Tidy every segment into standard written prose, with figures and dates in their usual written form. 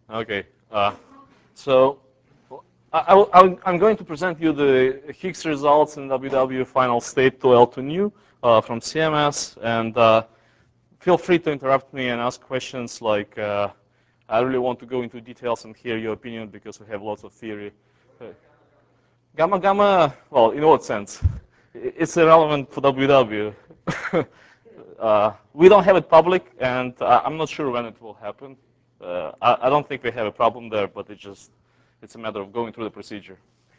Okay. So I'm going to present you the Higgs results in WW final state to L2 nu from CMS, and feel free to interrupt me and ask questions like, I really want to go into details and hear your opinion because we have lots of theory. Uh, Gamma gamma, well, in what sense? It's irrelevant for WW. We don't have it public, and I'm not sure when it will happen. I don't think we have a problem there, but it's a matter of going through the procedure.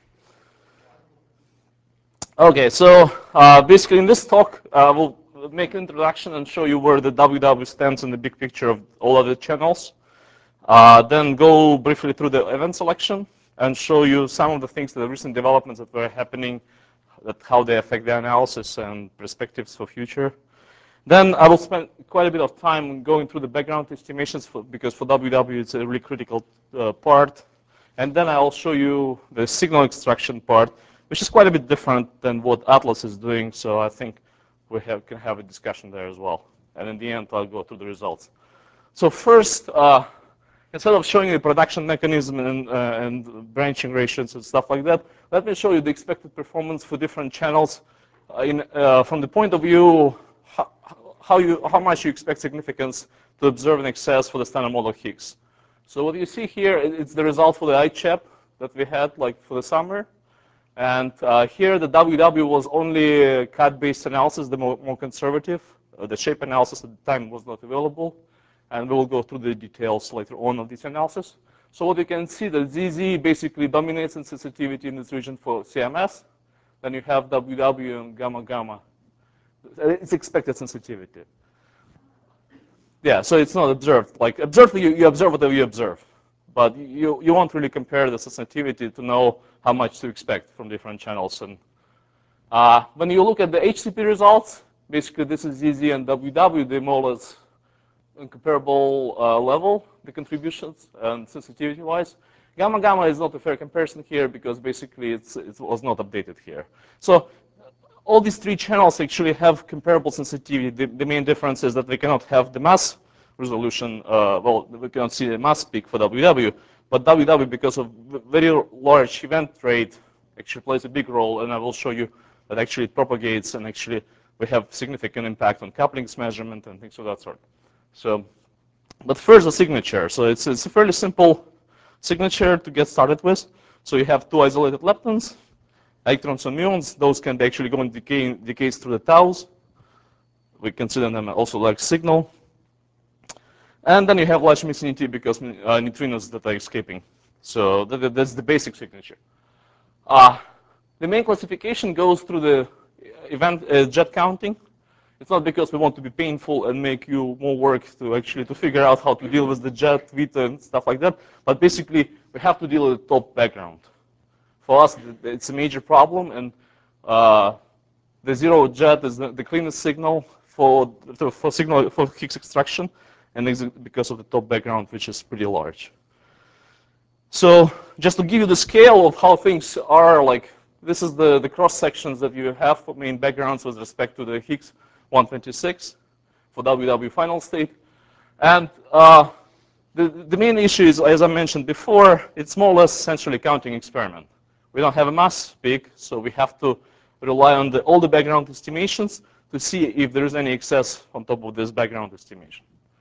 Okay, so basically in this talk, we'll make an introduction and show you where the WW stands in the big picture of all of the channels. Then go briefly through the event selection and show you some of the things, the recent developments that were happening, how they affect the analysis and perspectives for future. Then I will spend quite a bit of time going through the background estimations because for WW it's a really critical part. And then I'll show you the signal extraction part, which is quite a bit different than what Atlas is doing. So I think we can have a discussion there as well. And in the end, I'll go through the results. So first, instead of showing the production mechanism and branching ratios and stuff like that, let me show you the expected performance for different channels from the point of view how much you expect significance to observe in excess for the standard model Higgs. So what you see here, it's the result for the ICHEP that we had like for the summer. And here the WW was only a CAD-based analysis, the more conservative. The shape analysis at the time was not available. And we will go through the details later on of this analysis. So what you can see, that ZZ basically dominates in sensitivity in this region for CMS. Then you have WW and gamma gamma. It's expected sensitivity. Yeah, so it's not observed. Like observed, you observe whatever you observe. But you won't really compare the sensitivity to know how much to expect from different channels. And when you look at the HCP results, basically this is ZZ and WW, they more or less on comparable level, the contributions and sensitivity-wise. Gamma gamma is not a fair comparison here because basically it was not updated here. So all these three channels actually have comparable sensitivity. The main difference is that we cannot have the mass resolution. Well, we cannot see the mass peak for WW, but WW, because of very large event rate, actually plays a big role. And I will show you that actually it propagates, and actually we have significant impact on couplings measurement and things of that sort. So, but first the signature. So it's a fairly simple signature to get started with. So you have two isolated leptons, electrons and muons. Those can actually go in decays through the taus. We consider them also like signal. And then you have large vicinity because neutrinos that are escaping. So that's the basic signature. The main classification goes through the event jet counting. It's not because we want to be painful and make you more work to figure out how to deal with the jet, Vita, and stuff like that. But basically, we have to deal with the top background. For us, it's a major problem, and the zero jet is the cleanest signal for Higgs extraction, and because of the top background, which is pretty large. So just to give you the scale of how things are, like this is the cross sections that you have for main backgrounds with respect to the Higgs 126 for WW final state, and the main issue is, as I mentioned before, it's more or less essentially a counting experiment. We don't have a mass peak, so we have to rely on all the background estimations to see if there is any excess on top of this background estimation.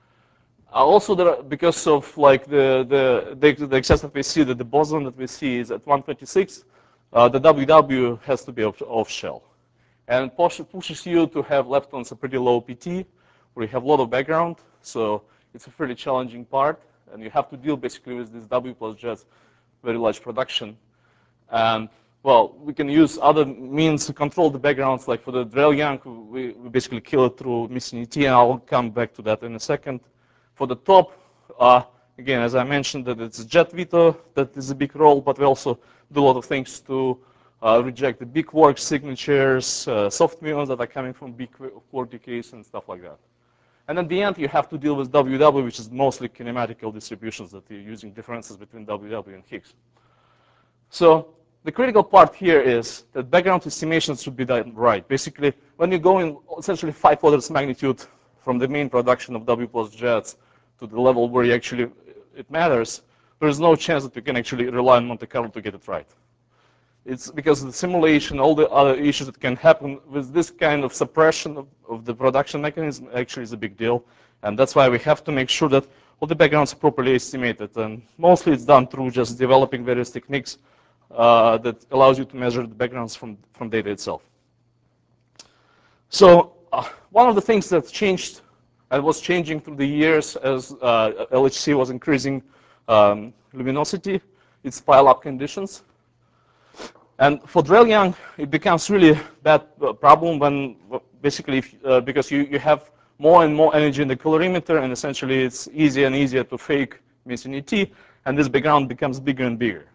Also, because of like the excess that we see, that the boson that we see is at 126, the WW has to be off shell, and pushes you to have leptons a pretty low PT, where you have a lot of background. So it's a pretty challenging part, and you have to deal basically with this W plus jets, very large production. And well, we can use other means to control the backgrounds, like for the Drell-Young, we basically kill it through Missinity, and I'll come back to that in a second. For the top, again, as I mentioned, that it's jet veto that is a big role, but we also do a lot of things to reject the big quark signatures, soft muons that are coming from big quark decays and stuff like that. And at the end, you have to deal with WW, which is mostly kinematical distributions that you're using differences between WW and Higgs. So the critical part here is that background estimations should be done right. Basically, when you go in essentially 5 orders magnitude from the main production of W plus jets to the level where it matters, there's no chance that we can actually rely on Monte Carlo to get it right. It's because of the simulation, all the other issues that can happen with this kind of suppression of the production mechanism actually is a big deal. And that's why we have to make sure that all the backgrounds are properly estimated. And mostly it's done through just developing various techniques that allows you to measure the backgrounds from data itself. So one of the things that changed and was changing through the years as LHC was increasing luminosity, its pile-up conditions. And for Drell-Young, it becomes really a bad problem when basically, because you have more and more energy in the colorimeter, and essentially it's easier and easier to fake missing ET, and this background becomes bigger and bigger.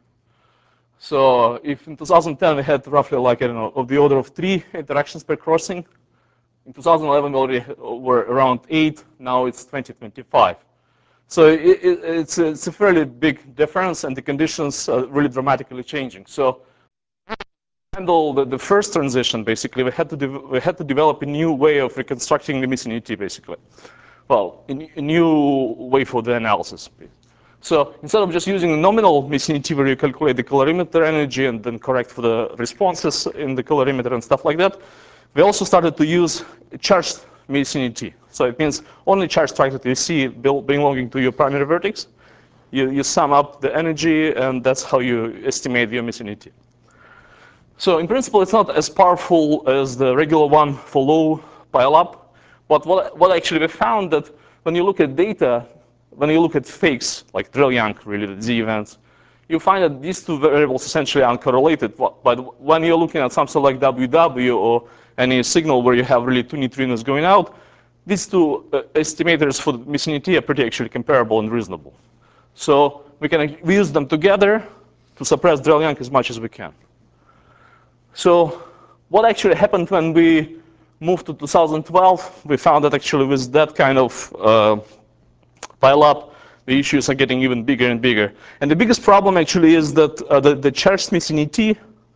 So if in 2010 we had roughly like, I don't know, of the order of 3 interactions per crossing, in 2011 we already were around 8, now it's 20-25. So it's a fairly big difference, and the conditions are really dramatically changing. So handle the first transition, basically, we had to develop a new way of reconstructing the missing ET, basically. Well, a new way for the analysis. So instead of just using the nominal missing ET where you calculate the colorimeter energy and then correct for the responses in the colorimeter and stuff like that, we also started to use charged missing ET. So it means only charged tracks that you see belonging to your primary vertex. You sum up the energy, and that's how you estimate your missing ET. So in principle, it's not as powerful as the regular one for low pile-up. But what actually we found that when you look at data, when you look at fakes, like Drell-Young related Z events, you find that these two variables essentially are uncorrelated. But when you're looking at something like WW or any signal where you have really two neutrinos going out, these two estimators for the missing ET are pretty actually comparable and reasonable. So we use them together to suppress Drell-Young as much as we can. So what actually happened when we moved to 2012, we found that actually with that kind of pile-up, the issues are getting even bigger and bigger. And the biggest problem actually is that the charged missing ET,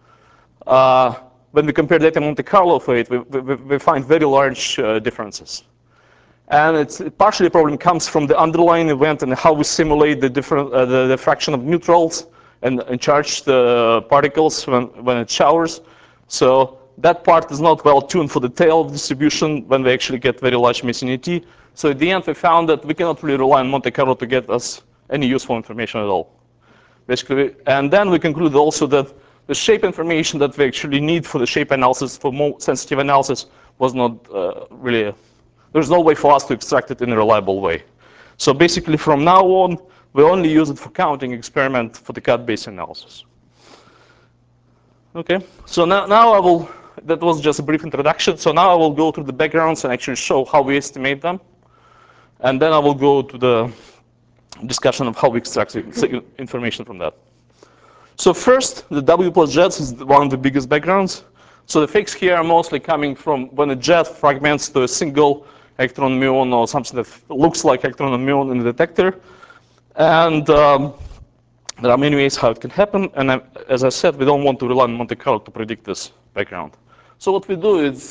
when we compare data Monte Carlo for it, we find very large differences. And it partially problem comes from the underlying event and how we simulate the fraction of neutrals and charged particles when it showers. So that part is not well tuned for the tail distribution when we actually get very large missing ET. So at the end, we found that we cannot really rely on Monte Carlo to get us any useful information at all. Basically, and then we concluded also that the shape information that we actually need for the shape analysis, for more sensitive analysis, was not really, there's no way for us to extract it in a reliable way. So basically, from now on, we only use it for counting experiment for the cut-based analysis. Okay, so now I will, that was just a brief introduction. So now I will go through the backgrounds and actually show how we estimate them. And then I will go to the discussion of how we extract information from that. So first, the W plus jets is one of the biggest backgrounds. So the fakes here are mostly coming from when a jet fragments to a single electron muon or something that looks like electron and muon in the detector. And there are many ways how it can happen. And as I said, we don't want to rely on Monte Carlo to predict this background. So what we do is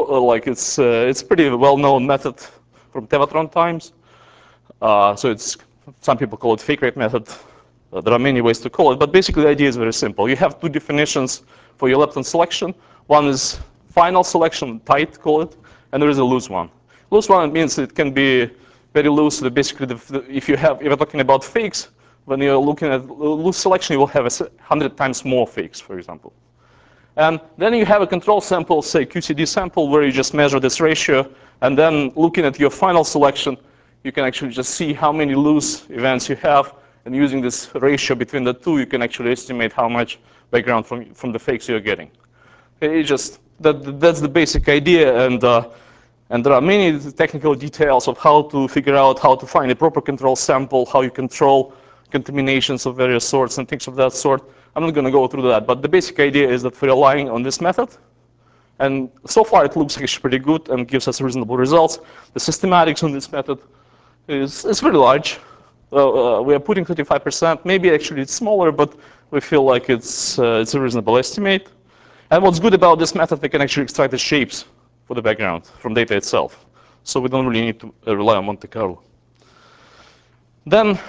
it's pretty well-known method from Tevatron times. So some people call it fake rate method. There are many ways to call it, but basically the idea is very simple. You have two definitions for your lepton selection. One is final selection, tight call it, and there is a loose one. Loose one means it can be very loose. Basically, if you're talking about fakes, when you're looking at loose selection, you will have 100 times more fakes, for example. And then you have a control sample, say QCD sample, where you just measure this ratio, and then looking at your final selection, you can actually just see how many loose events you have. And using this ratio between the two, you can actually estimate how much background from the fakes you're getting. That's the basic idea, and there are many technical details of how to figure out how to find a proper control sample, how you control contaminations of various sorts and things of that sort. I'm not going to go through that, but the basic idea is that we're relying on this method. And so far, it looks actually pretty good and gives us reasonable results. The systematics on this method is very large. We are putting 35%. Maybe actually it's smaller, but we feel like it's a reasonable estimate. And what's good about this method, we can actually extract the shapes for the background from data itself. So we don't really need to rely on Monte Carlo. Then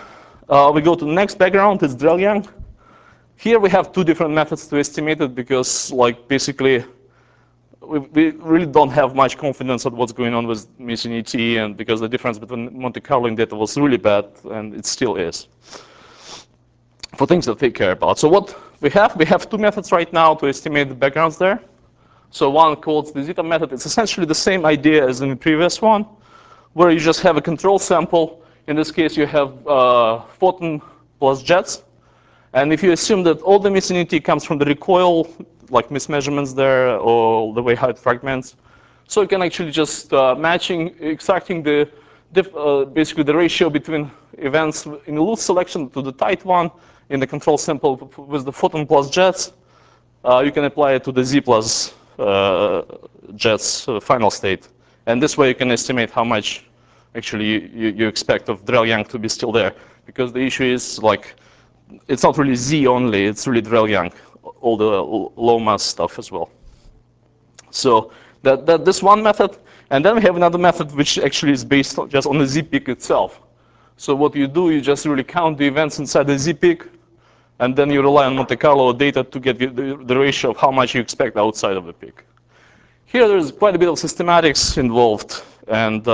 We go to the next background, it's Drell-Yang. Here we have two different methods to estimate it because like basically we really don't have much confidence on what's going on with missing ET, and because the difference between Monte Carlo and data was really bad, and it still is, for things that they care about. So what we have two methods right now to estimate the backgrounds there. So one called the zeta method. It's essentially the same idea as in the previous one, where you just have a control sample. In this case, you have photon plus jets. And if you assume that all the missing ET comes from the recoil, like mismeasurements there, or the way how it fragments, so you can actually just extracting the basically the ratio between events in a loose selection to the tight one in the control sample with the photon plus jets. You can apply it to the Z plus jets final state. And this way you can estimate how much actually you expect of Drell-Yang to be still there. Because the issue is like, it's not really Z only, it's really Drell-Yang, all the low mass stuff as well. So this one method. And then we have another method which actually is based just on the Z peak itself. So what you do, you just really count the events inside the Z peak, and then you rely on Monte Carlo data to get the ratio of how much you expect outside of the peak. Here there's quite a bit of systematics involved, and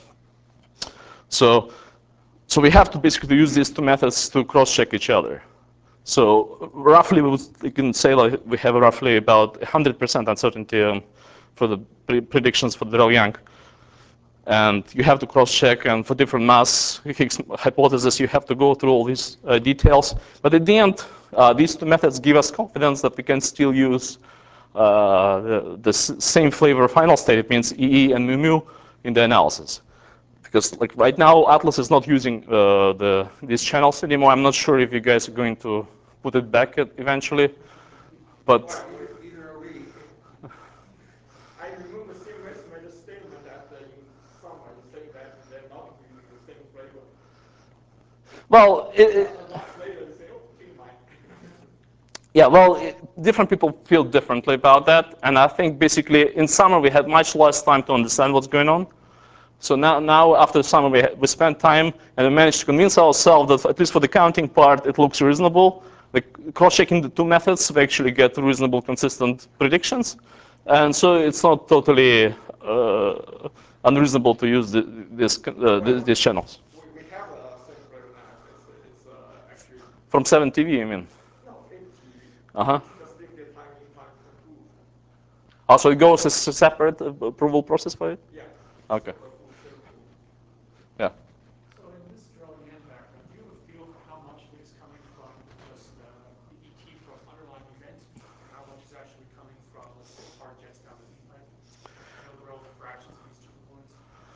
so we have to basically use these two methods to cross-check each other. So roughly, we can say like we have roughly about 100% uncertainty for the predictions for the Drell-Yang. And you have to cross-check, and for different mass Higgs hypotheses, you have to go through all these details. But at the end, these two methods give us confidence that we can still use the same flavor final state. It means EE and mu mu in the analysis. Because like right now, Atlas is not using these channels anymore. I'm not sure if you guys are going to put it back eventually, but. Neither are we. I remember Steve West made a statement that in summer, saying that they're not using the same flavor. Well, a month later, they say, oh, change mine. Yeah, well, different people feel differently about that. And I think basically in summer we had much less time to understand what's going on. So now after summer we spent time and we managed to convince ourselves that at least for the counting part it looks reasonable. Cross-checking the two methods, we actually get reasonable, consistent predictions. And so it's not totally unreasonable to use these channels. We have a same flavor now. It's actually. From 7TV, you mean? No, 8TV. Uh-huh. Just take the time in time to approve. Oh, so it goes as a separate approval process for it? Yeah. Okay. Yeah. So in this Drell-Yan background, do you have a feel for how much of it is coming from just the ET from underlying event, and how much is actually coming from, let's say, hard jets down the Z pipe? You know the relative fractions of these two components?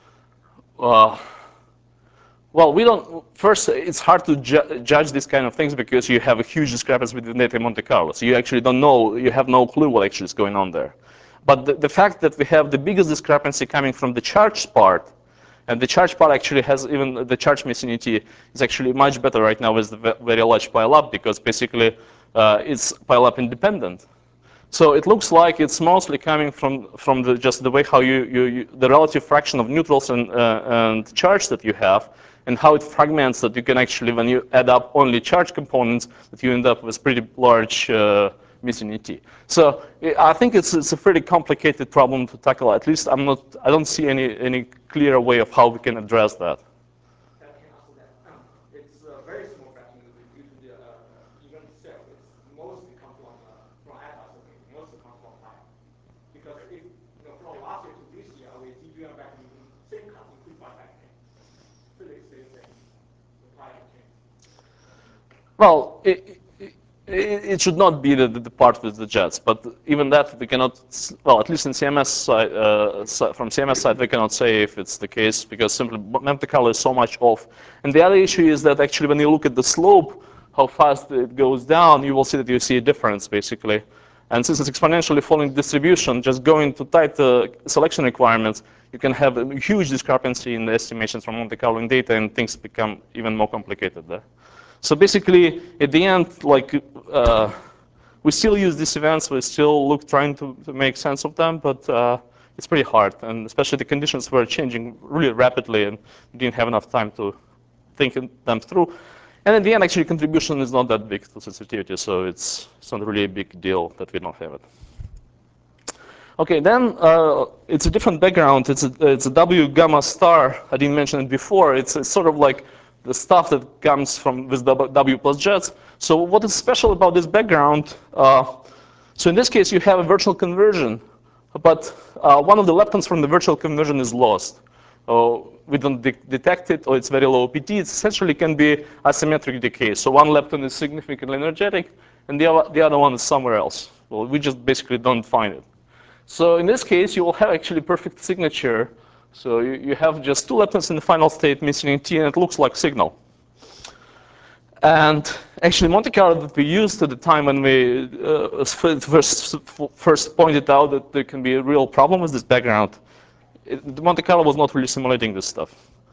Well, we don't. First, it's hard to judge these kind of things because you have a huge discrepancy between data and Monte Carlo. So you actually don't know. You have no clue what actually is going on there. But the fact that we have the biggest discrepancy coming from the charged part, and the charged part actually has even the charge missing ET is actually much better right now with the very large pileup because basically it's pileup independent. So it looks like it's mostly coming from just the way how the relative fraction of neutrals and charge that you have, and how it fragments that you can actually, when you add up only charge components, that you end up with pretty large missing ET. So I think it's a pretty complicated problem to tackle. At least I don't see any clear way of how we can address that. I can answer that. It's a very small fraction due to the event itself. It's mostly come from Atlas. Okay, mostly come from Pi. Because if from last year to this year, our DBM back in same count include Pi back again. Physics stays the same. The Pi change. Well, it should not be the part with the jets, but even that we cannot. Well, at least in CMS side, from CMS side, we cannot say if it's the case because simply Monte Carlo is so much off. And the other issue is that actually when you look at the slope, how fast it goes down, you will see that you see a difference basically. And since it's exponentially falling distribution, just going to tight selection requirements, you can have a huge discrepancy in the estimations from Monte Carlo data, and things become even more complicated there. So basically, at the end, like we still use these events. We still trying to make sense of them, but it's pretty hard, and especially the conditions were changing really rapidly, and we didn't have enough time to think them through. And in the end, actually, contribution is not that big to sensitivity, so it's not really a big deal that we don't have it. Okay, then it's a different background. It's a W gamma star. I didn't mention it before. It's sort of like the stuff that comes from with W plus jets. So what is special about this background? So in this case, you have a virtual conversion, but one of the leptons from the virtual conversion is lost. We don't detect it, or it's very low PT. It essentially can be asymmetric decay. So one lepton is significantly energetic, and the other one is somewhere else. Well, we just basically don't find it. So in this case, you will have actually perfect signature. So you have just two leptons in the final state missing in T, and it looks like signal. And actually, Monte Carlo that we used at the time when we first pointed out that there can be a real problem with this background, Monte Carlo was not really simulating this stuff.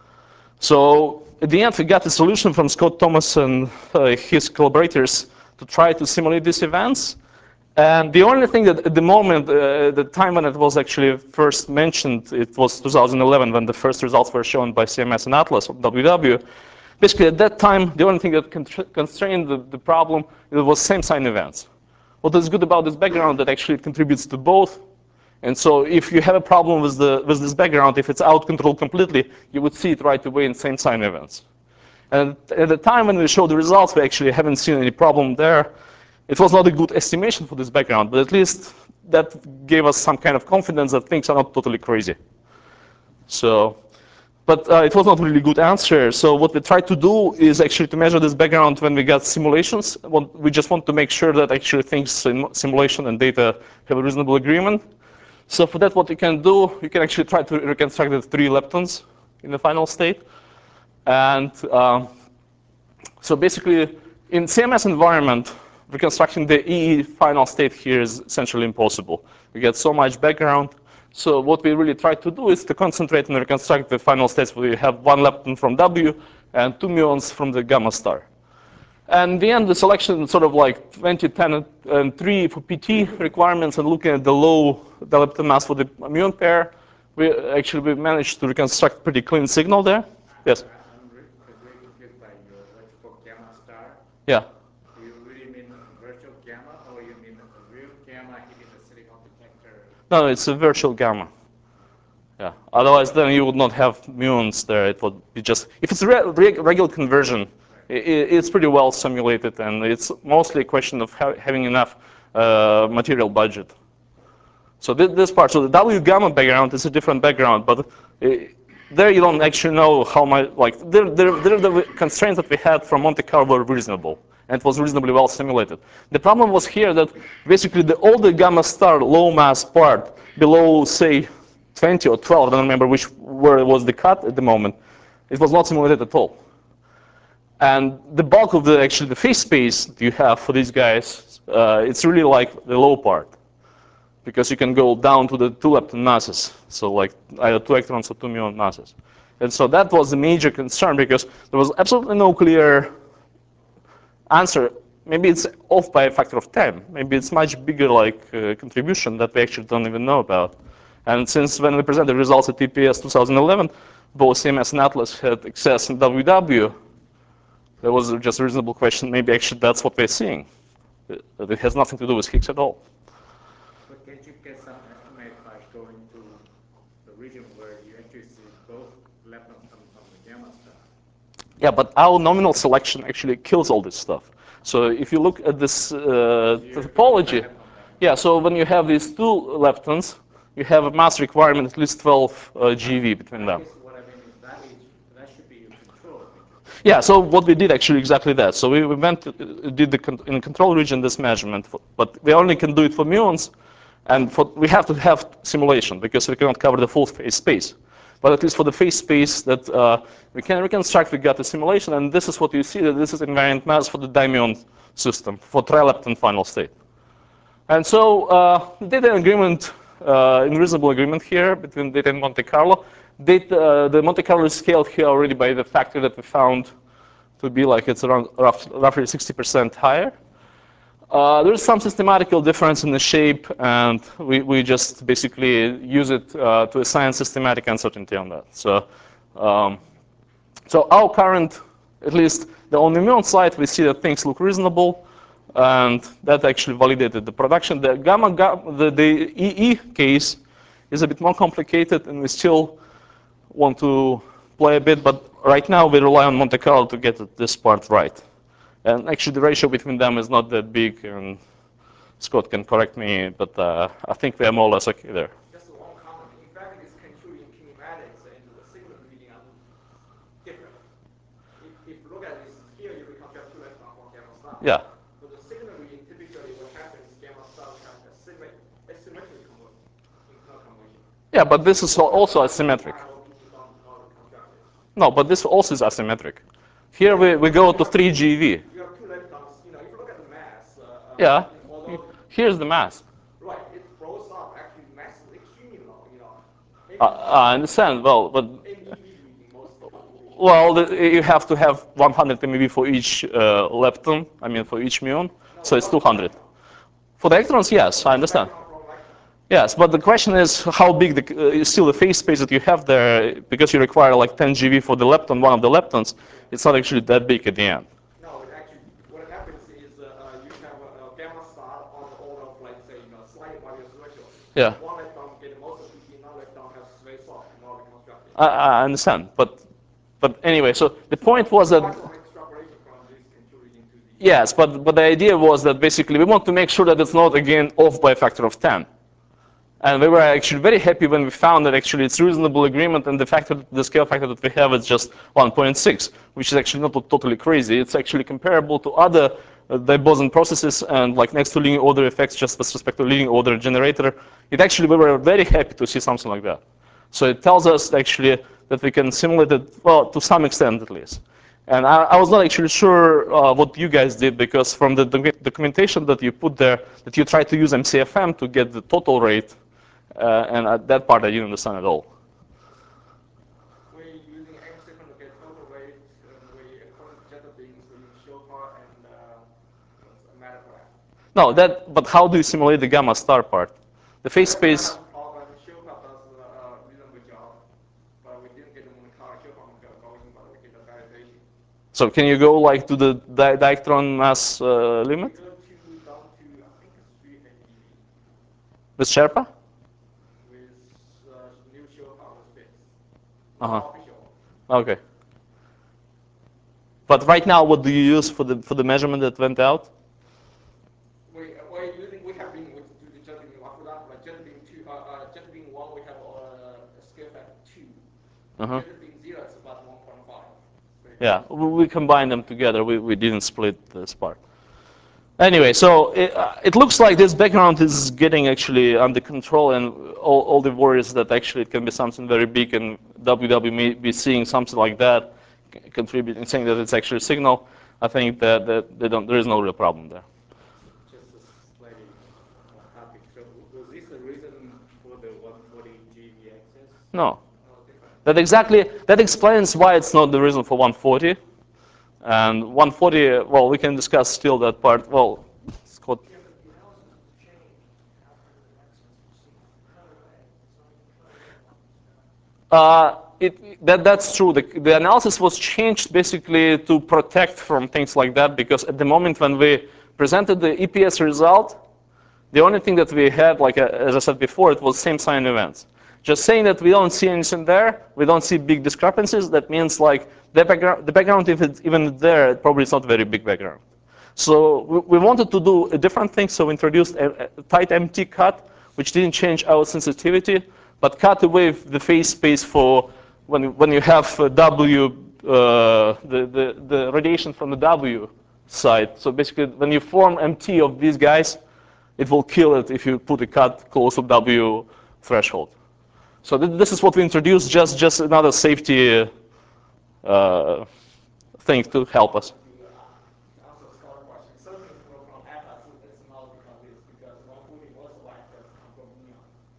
So at the end, we got a solution from Scott Thomas and his collaborators to try to simulate these events. And the only thing that at the moment, the time when it was actually first mentioned, it was 2011 when the first results were shown by CMS and Atlas of WW. Basically, at that time, the only thing that constrained the problem it was same sign events. What is good about this background that actually it contributes to both. And so if you have a problem with this background, if it's out control completely, you would see it right away in same sign events. And at the time when we showed the results, we actually haven't seen any problem there. It was not a good estimation for this background, but at least that gave us some kind of confidence that things are not totally crazy. So, but it was not really a good answer. So what we tried to do is actually to measure this background when we got simulations. We just want to make sure that actually things in simulation and data have a reasonable agreement. So for that, what you can do, you can actually try to reconstruct the 3 leptons in the final state. And so basically, in CMS environment, reconstructing the EE final state here is essentially impossible. We get so much background. So what we really try to do is to concentrate and reconstruct the final states where you have 1 lepton from W and 2 muons from the gamma star. And in the end, the selection sort of like 20, 10, and 3 for PT requirements, and looking at the low lepton mass for the muon pair, we managed to reconstruct pretty clean signal there. Yes? I'm very confused by your electrical gamma star. Yeah. Do you really mean virtual gamma, or you mean a real gamma hitting the silicon detector? No, it's a virtual gamma. Yeah. Otherwise, then you would not have muons there. It would be just, if it's a regular conversion, it's pretty well simulated, and it's mostly a question of having enough material budget. So this part, so the W gamma background is a different background, but there you don't actually know how much, like, the constraints that we had from Monte Carlo were reasonable, and it was reasonably well simulated. The problem was here that basically all the gamma star low mass part below, say, 20 or 12, I don't remember where it was the cut at the moment, it was not simulated at all. And the bulk of the phase space that you have for these guys, it's really like the low part, because you can go down to the 2 lepton masses, so like either 2 electrons or 2 muon masses. And so that was a major concern, because there was absolutely no clear answer. Maybe it's off by a factor of 10. Maybe it's much bigger contribution that we actually don't even know about. And since when we presented results at TPS 2011, both CMS and Atlas had excess in WW, there was just a reasonable question, maybe actually that's what we're seeing. It has nothing to do with Higgs at all. But can't you get some estimate by going to the region where you actually see both leptons coming from the gamma star? Yeah, but our nominal selection actually kills all this stuff. So if you look at this topology, yeah, so when you have these 2 leptons, you have a mass requirement at least 12 GeV between them. I guess what I mean is that should be your control region. Yeah, so what we did actually exactly that. So we went did in control region this measurement, but we only can do it for muons, and we have to have simulation because we cannot cover the full phase space. But at least for the phase space that we can reconstruct, we got the simulation, and this is what you see, that this is invariant mass for the dimuon system, for trilepton final state. And so data agreement, in reasonable agreement here between data and Monte Carlo. The Monte Carlo is scaled here already by the factor that we found to be like it's around roughly 60% higher. There's some systematical difference in the shape, and we just basically use it to assign systematic uncertainty on that. So, so our current At least on the muon side, we see that things look reasonable, and that actually validated the production. The the EE case is a bit more complicated, and we still want to play a bit, but right now we rely on Monte Carlo to get this part right. And actually the ratio between them is not that big, and Scott can correct me, but I think we are more or less okay there. Just one comment. In fact, this control in kinematics and the signal reading are different. If you look at this, here you reconstruct two electrons from gamma star. Yeah. For the signal reading, typically what happens is gamma star will have asymmetric internal conversion. Yeah, but this is also asymmetric. No, but this also is asymmetric. Here we go to 3 GeV. You have two electrons. You know, if you look at the mass. Yeah. Here's the mass. Right. It blows up. Actually, mass is extremely low. You know. I understand. Well, but MeV reading mostly computation. well, you have to have 100 MeV for each lepton. I mean, for each muon. No, So it's 200. For the electrons, yes, I understand. Yes, but the question is how big is still the phase space that you have there, because you require like 10 GeV for the lepton, one of the leptons. It's not actually that big at the end. No, actually, what happens is you have a gamma star on the order of, like, say, slightly above your threshold. Yeah. One electron get most of the another electron has very soft, more reconstructed. I understand, but anyway, so the point was that Extrapolation from this control reading to the yes, but the idea was that basically we want to make sure that it's not again off by a factor of 10. And we were actually very happy when we found that actually it's reasonable agreement, and the scale factor that we have is just 1.6, which is actually not totally crazy. It's actually comparable to other boson processes, and like next to linear order effects, just with respect to linear order generator. We were very happy to see something like that. So it tells us actually that we can simulate it, well, to some extent at least. And I was not actually sure what you guys did, because from the documentation that you put there, that you tried to use MCFM to get the total rate, and that part I didn't understand at all. we're using MCFM to get total rate, and we according to Jetta beams, we use Chopin and what's a Metagraph. No, but how do you simulate the gamma star part? The phase space. Chopin does a reasonable job, but we didn't get the Monte Carlo Chopin going, but we get the validation. So can you go like to the diactron mass limit? We go down to, I think it's 380 dB. With Sherpa? With new Chopin was fixed. Uh-huh. Official. Okay. But right now, what do you use for the measurement that went out? We have been with the Jetta beam. I forgot, like Jetta beam 2, Jetta beam 1, we have a scale factor 2. Jetta beam 0 is about 1.5. Yeah, we combined them together. We didn't split this part. Anyway, so it looks like this background is getting actually under control, and all the worries that actually it can be something very big, and WW may be seeing something like that, contributing, saying that it's actually a signal. I think that there is no real problem there. Just a slightly off topic. So was this the reason for the 140 GeV access? No. That explains why it's not the reason for 140. And 140, well, we can discuss still that part. Well, Scott. Yeah, but the analysis was changed after the access was seen another way. That's true. The analysis was changed basically to protect from things like that, because at the moment when we presented the EPS result, the only thing that we had, like as I said before, it was same sign events. Just saying that we don't see anything there, we don't see big discrepancies, that means like the background, if it's even there, it probably is not very big background. So we wanted to do a different thing, so we introduced a tight MT cut, which didn't change our sensitivity, but cut away the phase space for when you have W, the radiation from the W side. So basically, when you form MT of these guys, it will kill it if you put a cut close to W threshold. So this is what we introduced, just another safety thing to help us. To answer Scott's question, certainly from ATAS, it's not because this, because 140 most of access come from neon.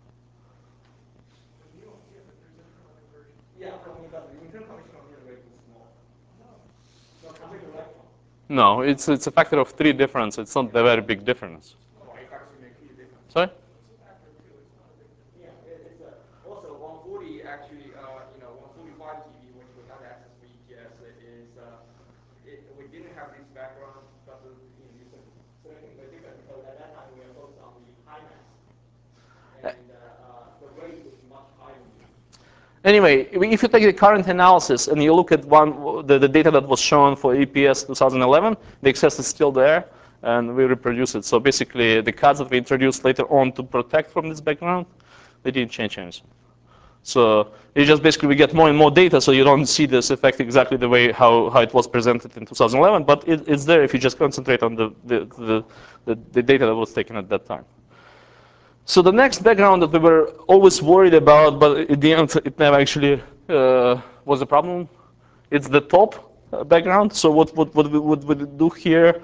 From neon, yeah, but there's internal conversion. Yeah, because the internal conversion of neon is very small. No, compared to electron. No, it's a factor of 3 difference. It's not a very big difference. Oh, it actually makes a huge difference. Sorry? It's a factor of 2. It's not a big difference. Yeah, it's also 140 actually, 145 GeV, which we have access for EPS, is we didn't have this background, but you selecting the different because at that time we were focused on the high mass, and the rate was much higher. Anyway, if you take the current analysis and you look at the data that was shown for EPS 2011, the excess is still there, and we reproduce it. So basically, the cuts that we introduced later on to protect from this background, they didn't change anything. So it just basically we get more and more data, so you don't see this effect exactly the way how it was presented in 2011, but it's there if you just concentrate on the data that was taken at that time. So the next background that we were always worried about, but at the end it never actually was a problem, it's the top background. So what we do here,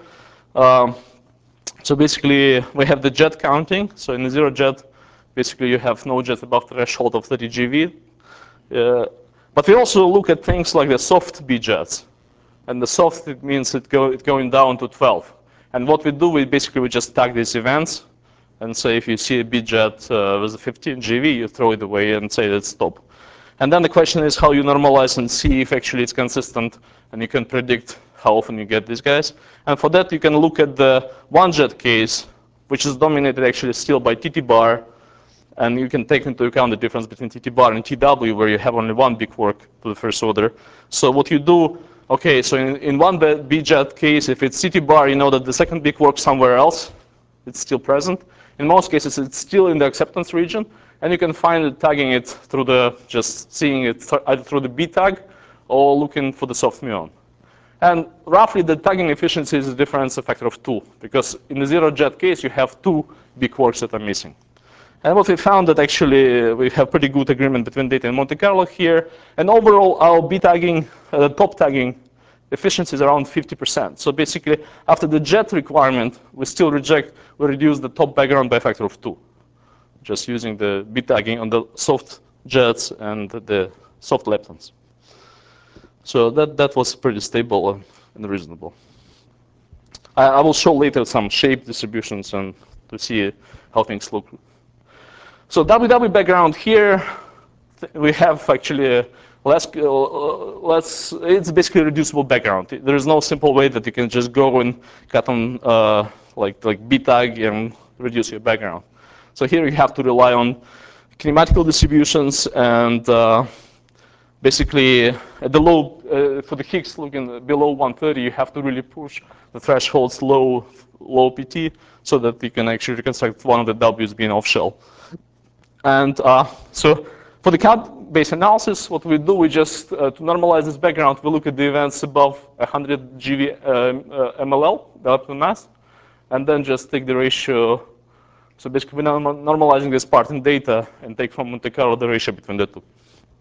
so basically we have the jet counting. So in the zero jet, basically you have no jets above the threshold of 30 GeV. But we also look at things like the soft B jets. And the soft, it means it's going down to 12. And what we do, we just tag these events. And say if you see a B jet with a 15 GeV, you throw it away and say that's stop. And then the question is how you normalize and see if actually it's consistent, and you can predict how often you get these guys. And for that, you can look at the one jet case, which is dominated actually still by TT bar. And you can take into account the difference between TT bar and TW, where you have only one big quark to the first order. So what you do, okay, so in one B jet case, if it's TT bar, you know that the second big quark somewhere else, it's still present. In most cases, it's still in the acceptance region, and you can find it tagging it through just seeing it either through the B tag or looking for the soft muon. And roughly, the tagging efficiency is a difference a factor of 2, because in the zero jet case, you have 2 big quarks that are missing. And what we found that actually we have pretty good agreement between Data and Monte Carlo here, and overall our B tagging, top tagging efficiency is around 50%. So basically, after the jet requirement, we reduce the top background by a factor of 2, just using the B tagging on the soft jets and the soft leptons. So that was pretty stable and reasonable. I will show later some shape distributions and to see how things look. So WW background here, we have actually it's basically a reducible background. There is no simple way that you can just go and cut on like B tag and reduce your background. So here you have to rely on kinematical distributions, and basically at the low, for the Higgs looking below 130, you have to really push the thresholds low PT so that you can actually reconstruct one of the W's being off shell. And so for the count-based analysis, what we do, we just, to normalize this background, we look at the events above 100 GeV MLL, the lepton mass, and then just take the ratio. So basically, we're normalizing this part in data and take from Monte Carlo the ratio between the two.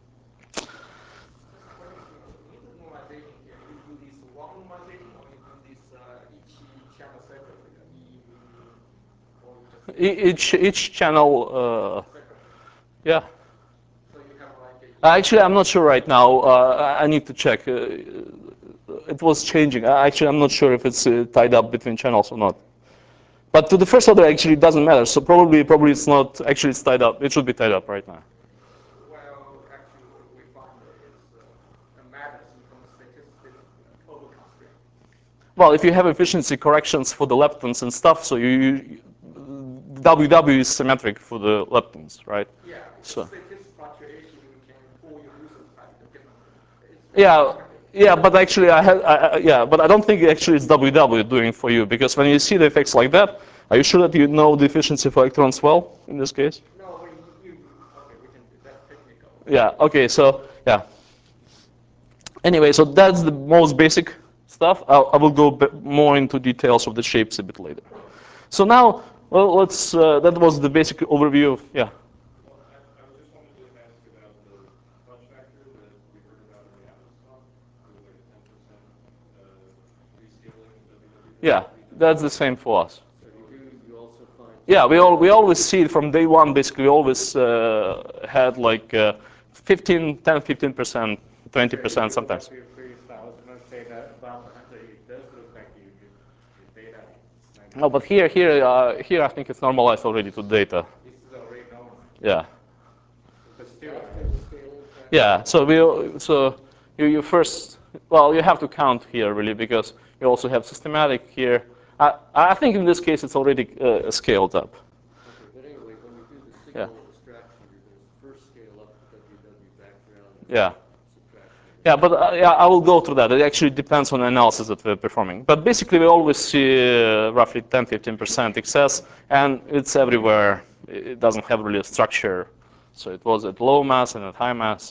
When you do normalization here, you do this one normalization, or you do this each channel separately, or just Each channel, yeah. So you have like Actually, I'm not sure right now. I need to check. It was changing. Actually, I'm not sure if it's tied up between channels or not. But to the first order, actually, it doesn't matter. So probably it's not. Actually, it's tied up. It should be tied up right now. well, actually, we find that it matters from statistics over constraint. Well, if you have efficiency corrections for the leptons and stuff, so WW is symmetric for the leptons, right? Yeah. So. Statistics fluctuation can pull your losses back differently. Yeah, but actually, but I don't think actually it's WW doing for you, because when you see the effects like that, are you sure that you know the efficiency for electrons well in this case? No, but okay, we can do that's technical. Yeah. Okay. So yeah. Anyway, so that's the most basic stuff. I will go more into details of the shapes a bit later. So now, well, let's. That was the basic overview of Well, I was just wanted to ask about the fudge factor that we heard about in the Atlas talk. It was like a 10% rescaling of WW. Yeah, that's the same for us. So you also find. Yeah, we always see it from day one. Basically, we always had like 15%, 10%, 15%, 20% sometimes. So if you 3,000, let's say that above 100, it does look like your data is 90. No, but here, I think it's normalized already to data. This is already normal. Yeah. But still, Yeah. So you first well, you have to count here really because you also have systematic here. I think in this case it's already scaled up. Okay, but anyway, when you do the signal Yeah. extraction, you're going to first scale up the WW background and Yeah. subtraction. Yeah, but yeah, I will go through that. It actually depends on the analysis that we're performing. But basically, we always see roughly 10-15% excess, and it's everywhere. It doesn't have really a structure. So it was at low mass and at high mass.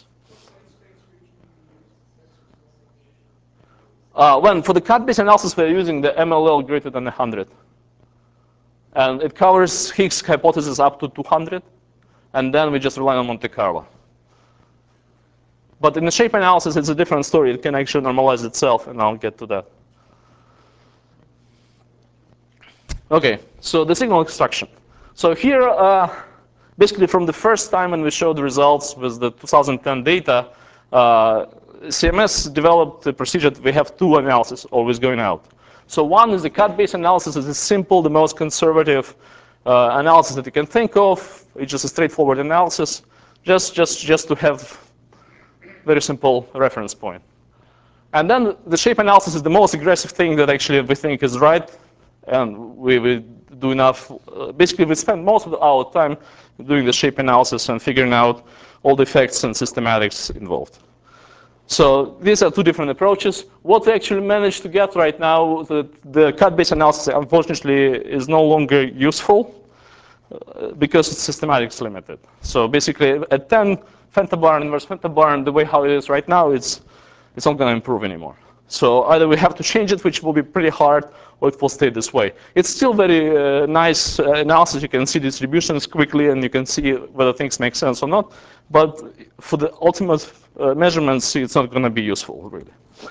When for the cut-based analysis, we're using the MLL greater than 100. And it covers Higgs hypothesis up to 200. And then we just rely on Monte Carlo. But in the shape analysis, it's a different story. It can actually normalize itself, and I'll get to that. Okay, so the signal extraction. So here, basically from the first time when we showed the results with the 2010 data, CMS developed a procedure that we have two analyses always going out. So one is the cut-based analysis. It's simple, the most conservative analysis that you can think of. It's just a straightforward analysis, just to have very simple reference point. And then the shape analysis is the most aggressive thing that actually we think is right. And we do enough. Basically, we spend most of our time doing the shape analysis and figuring out all the effects and systematics involved. So these are two different approaches. What we actually managed to get right now, the cut-based analysis, unfortunately, is no longer useful because it's systematics limited. So basically, at 10 femtobarn inverse femtobarn, the way how it is right now, it's not going to improve anymore. So either we have to change it, which will be pretty hard, or it will stay this way. It's still very nice analysis. You can see distributions quickly, and you can see whether things make sense or not. But for the ultimate measurements, it's not going to be useful, really.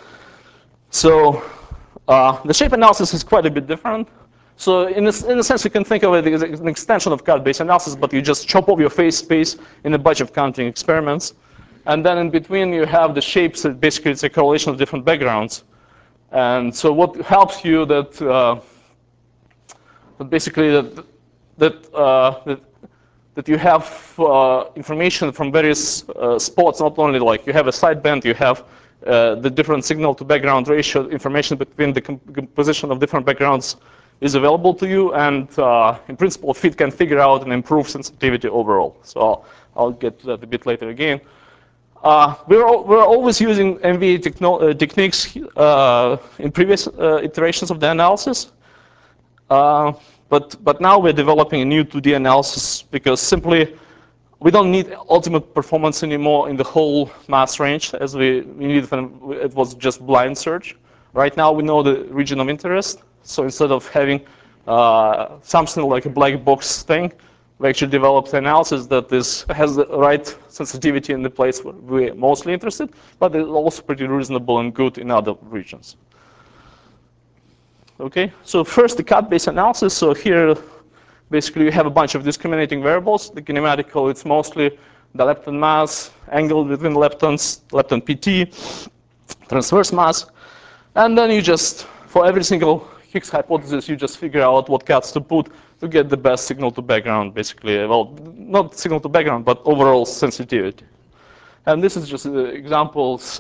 So the shape analysis is quite a bit different. So in a sense, you can think of it as an extension of cut-based analysis, but you just chop off your phase space in a bunch of counting experiments. And then in between, you have the shapes that basically it's a correlation of different backgrounds. And so what helps you that basically that you have information from various spots, not only like you have a sideband, you have the different signal to background ratio information between the composition of different backgrounds is available to you, and in principle, FIT can figure out and improve sensitivity overall. So I'll get to that a bit later again. We're always using MVA techniques in previous iterations of the analysis, but now we're developing a new 2D analysis because simply we don't need ultimate performance anymore in the whole mass range as we needed when it was just blind search. Right now we know the region of interest. So instead of having something like a black box thing, we actually developed an analysis that has the right sensitivity in the place where we're mostly interested, but it's also pretty reasonable and good in other regions. Okay, so first the cut-based analysis. So here, basically, you have a bunch of discriminating variables. The kinematical, it's mostly the lepton mass, angle between leptons, lepton PT, transverse mass. And then you just, for every single Higgs hypothesis, you just figure out what cuts to put to get the best signal to background, basically. Well, not signal to background, but overall sensitivity. And this is just examples.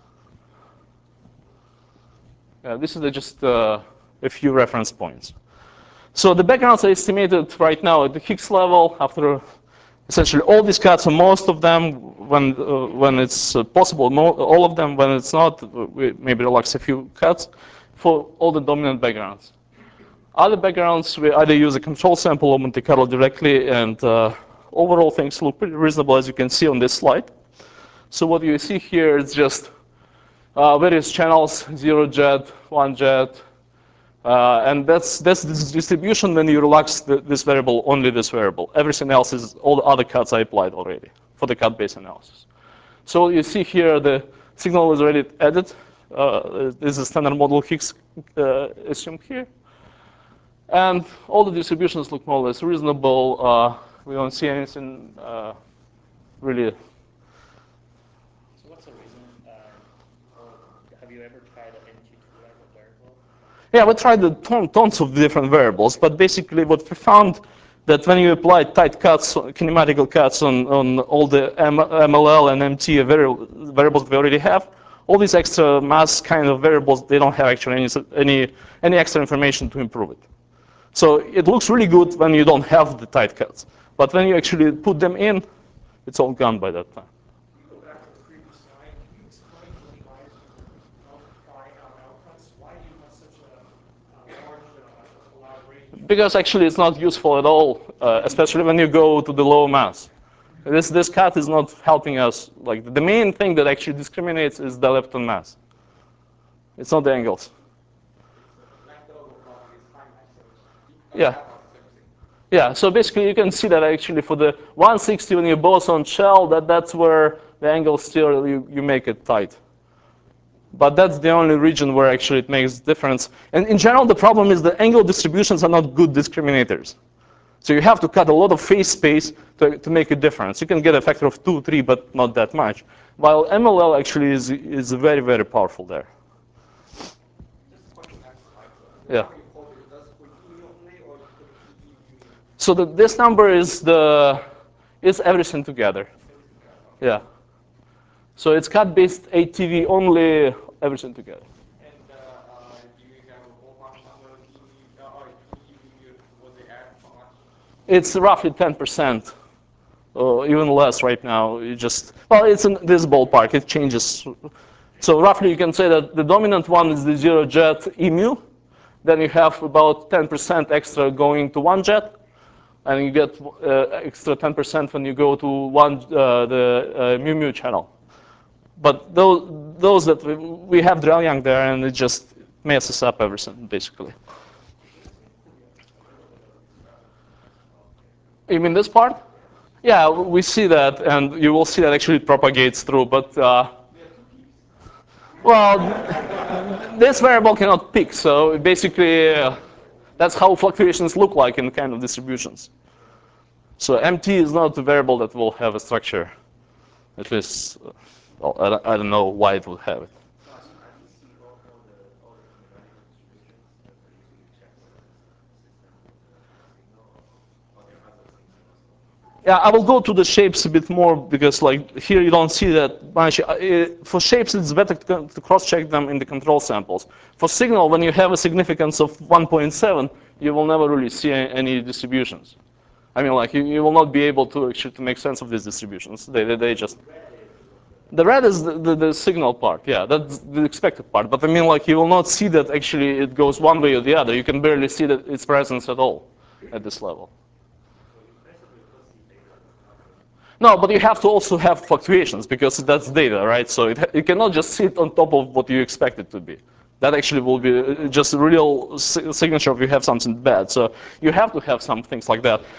This is just a few reference points. So the backgrounds are estimated right now at the Higgs level after essentially all these cuts, or most of them when it's possible, all of them when it's not, we maybe relax a few cuts for all the dominant backgrounds. Other backgrounds, we either use a control sample or Monte Carlo directly, and overall things look pretty reasonable, as you can see on this slide. So what you see here is just various channels, 0 jet, 1 jet, and that's this distribution when you relax this variable, only this variable. Everything else is, all the other cuts are applied already for the cut-based analysis. So you see here the signal is already added. This is a standard model Higgs assumed here. And all the distributions look more or less reasonable. We don't see anything really. So what's the reason? Have you ever tried an NG2 as a variable? Yeah, we tried tons of different variables, but basically what we found that when you apply tight cuts, kinematical cuts on all the MLL and MT variables we already have, all these extra mass kind of variables, they don't have actually any extra information to improve it. So it looks really good when you don't have the tight cuts. But when you actually put them in, it's all gone by that time. Can you go back to the previous slide? Can you explain to me why, as you multiply out outcuts, why do you have such a large range? Because actually it's not useful at all, especially when you go to the low mass. This cut is not helping us. Like the main thing that actually discriminates is the lepton mass. It's not the angles. Yeah. Yeah, so basically you can see that actually for the 160 when you boson shell, that's where the angle still, you make it tight. But that's the only region where actually it makes difference. And in general, the problem is the angle distributions are not good discriminators. So you have to cut a lot of phase space to make a difference. You can get a factor of 2, 3, but not that much. While MLL actually is very, very powerful there. Just a question on that slide. The Yeah. number you quoted, does for EMU only, or you put TTV? So this number is everything together. Everything together? Okay. Yeah. So it's cut-based ATV only, everything together. And do you have a ballpark number of EMU, or TTV, what they add, how much? It's roughly 10%, or even less right now. Well, it's in this ballpark. It changes. So roughly, you can say that the dominant one is the zero jet EMU. Then you have about 10% extra going to one jet, and you get extra 10% when you go to the mu mu channel. But those that we have Drell Young there, and it just messes up everything basically. You mean this part? Yeah, we see that, and you will see that actually it propagates through. But well, this variable cannot peak, so basically that's how fluctuations look like in kind of distributions. So MT is not a variable that will have a structure. At least, well, I don't know why it would have it. So are you seeing all the theoretical distributions that are using the check whether it's consistent with the signal or there are other things also? Yeah, I will go to the shapes a bit more because like here you don't see that much. For shapes, it's better to cross-check them in the control samples. For signal, when you have a significance of 1.7, you will never really see any distributions. I mean, like you will not be able to actually to make sense of these distributions. They just. The red is the signal part. Yeah, that's the expected part. But I mean, like you will not see that actually it goes one way or the other. You can barely see that its presence at all at this level. No, but you have to also have fluctuations because that's data, right? So it cannot just sit on top of what you expect it to be. That actually will be just a real signature if you have something bad. So you have to have some things like that.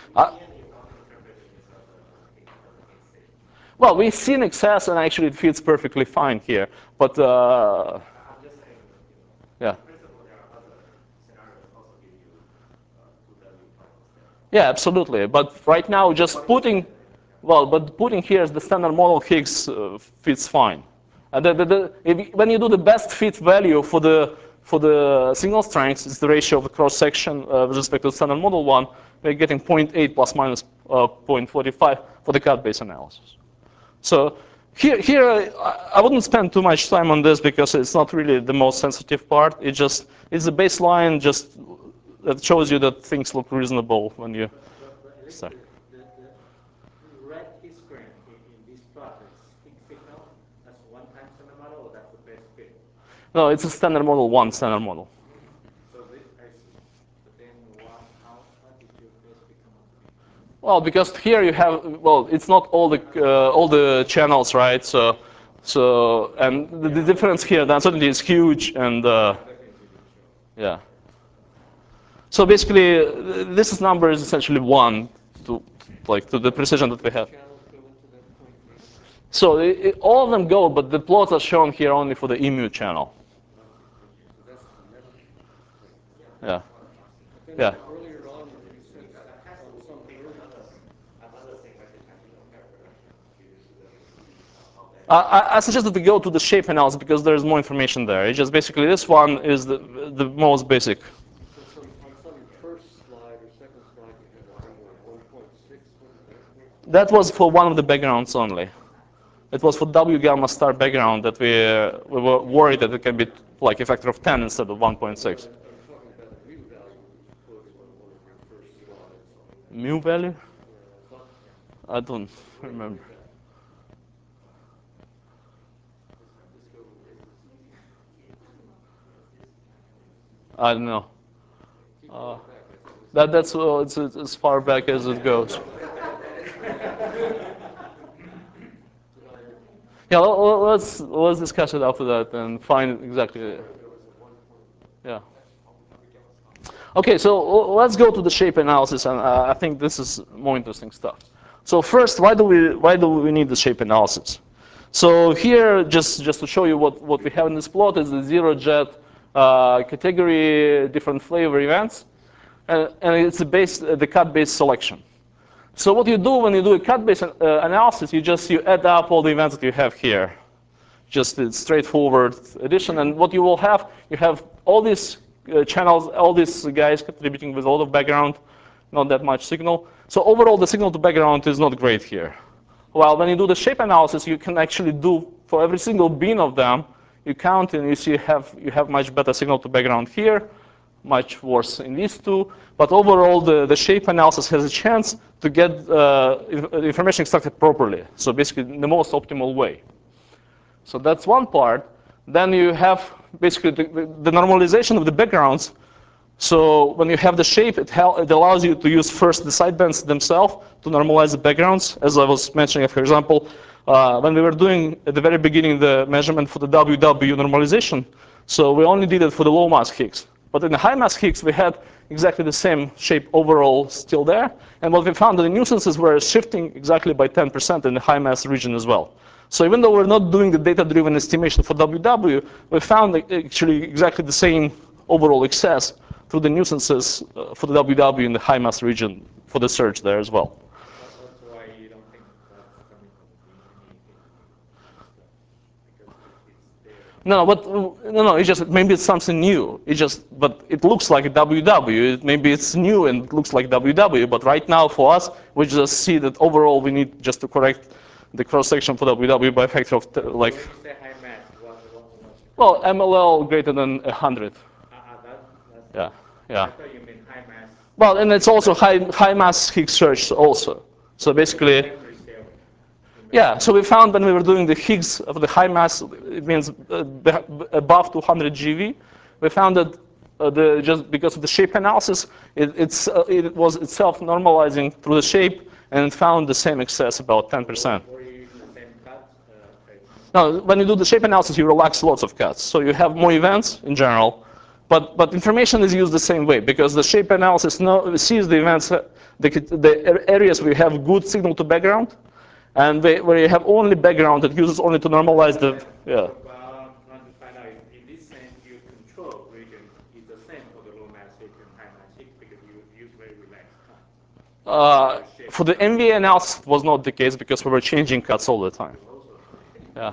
Well, we've seen excess, and actually it fits perfectly fine here. But I'm just saying, yeah. in principle, there are other scenarios also give you 2W particles there. Yeah, absolutely. But right now, just putting, well, but putting here as the standard model Higgs fits fine. And when you do the best fit value for the signal strengths, it's the ratio of the cross section with respect to the standard model one. We're getting 0.8 plus minus 0.45 for the cut-based analysis. So here I wouldn't spend too much time on this because it's not really the most sensitive part. It's a baseline just that shows you that things look reasonable when you start. The red histogram in this plot, that's Higgs signal, that's one time standard model, or that's the best fit? No, it's a standard model, one standard model. So I see. But then how did your best become up to be? Well, because here you have, well, it's not all the channels, right? So and the difference here, the uncertainty is huge, and yeah. So basically, this number is essentially 1 to the precision that we have. Channels go into that 0.8? So all of them go, but the plots are shown here only for the EMU channel. So that's the never. Yeah. Then Yeah. earlier on, you said on some Another thing like the continuum pair production, you use how that I suggest that we go to the shape analysis because there's more information there. It's just basically this one is the most basic. So on some first slide or second slide, you had a number of 1.6. What is that for? That was for one of the backgrounds only. It was for W gamma star background that we were worried that it can be like a factor of 10 instead of 1.6. Mu value? I don't remember. I don't know. That's it's as far back as it goes. Yeah, let's discuss it after that and find exactly. Yeah. Okay, so let's go to the shape analysis, and I think this is more interesting stuff. So first, why do we need the shape analysis? So here, just to show you what we have in this plot is the zero jet category, different flavor events, and it's the cut-based selection. So what you do when you do a cut-based analysis, you add up all the events that you have here. Just a straightforward addition, and what you will have, you have all these channels, all these guys contributing with a lot of background, not that much signal. So overall, the signal to background is not great here. While when you do the shape analysis, you can actually do for every single bean of them, you count and you see you have much better signal to background here, much worse in these two. But overall, the shape analysis has a chance to get information extracted properly. So basically, in the most optimal way. So that's one part. Then you have basically the normalization of the backgrounds. So when you have the shape, it allows you to use first the sidebands themselves to normalize the backgrounds. As I was mentioning, for example, when we were doing at the very beginning the measurement for the WW normalization, so we only did it for the low mass Higgs. But in the high mass Higgs, we had exactly the same shape overall still there. And what we found that the nuisances were shifting exactly by 10% in the high mass region as well. So even though we're not doing the data-driven estimation for WW, we found actually exactly the same overall excess through the nuisances for the WW in the high mass region for the search there as well. That's why you don't think that's coming from any because it's there. No, it's just maybe it's something new. But it looks like a WW. Maybe it's new and it looks like WW. But right now for us, we just see that overall we need just to correct the cross section for WW by a factor of like. When you say high mass, what? Well, MLL greater than 100. That's Yeah. I thought you meant high mass. Well, and it's also high mass Higgs search also. So basically. Yeah, so we found when we were doing the Higgs of the high mass, it means above 200 GeV, we found that just because of the shape analysis, it was itself normalizing through the shape and found the same excess, about 10%. Were you using the same cuts? Now, when you do the shape analysis, you relax lots of cuts. So you have more events in general, but information is used the same way because the shape analysis sees the events, the areas where you have good signal to background, and where you have only background that uses only to normalize the, yeah. I'm trying to find out if in this sense your control region is the same for the low mass Higgs and high mass Higgs because you use very relaxed cuts. For the MVA analysis, it was not the case because we were changing cuts all the time. Yeah.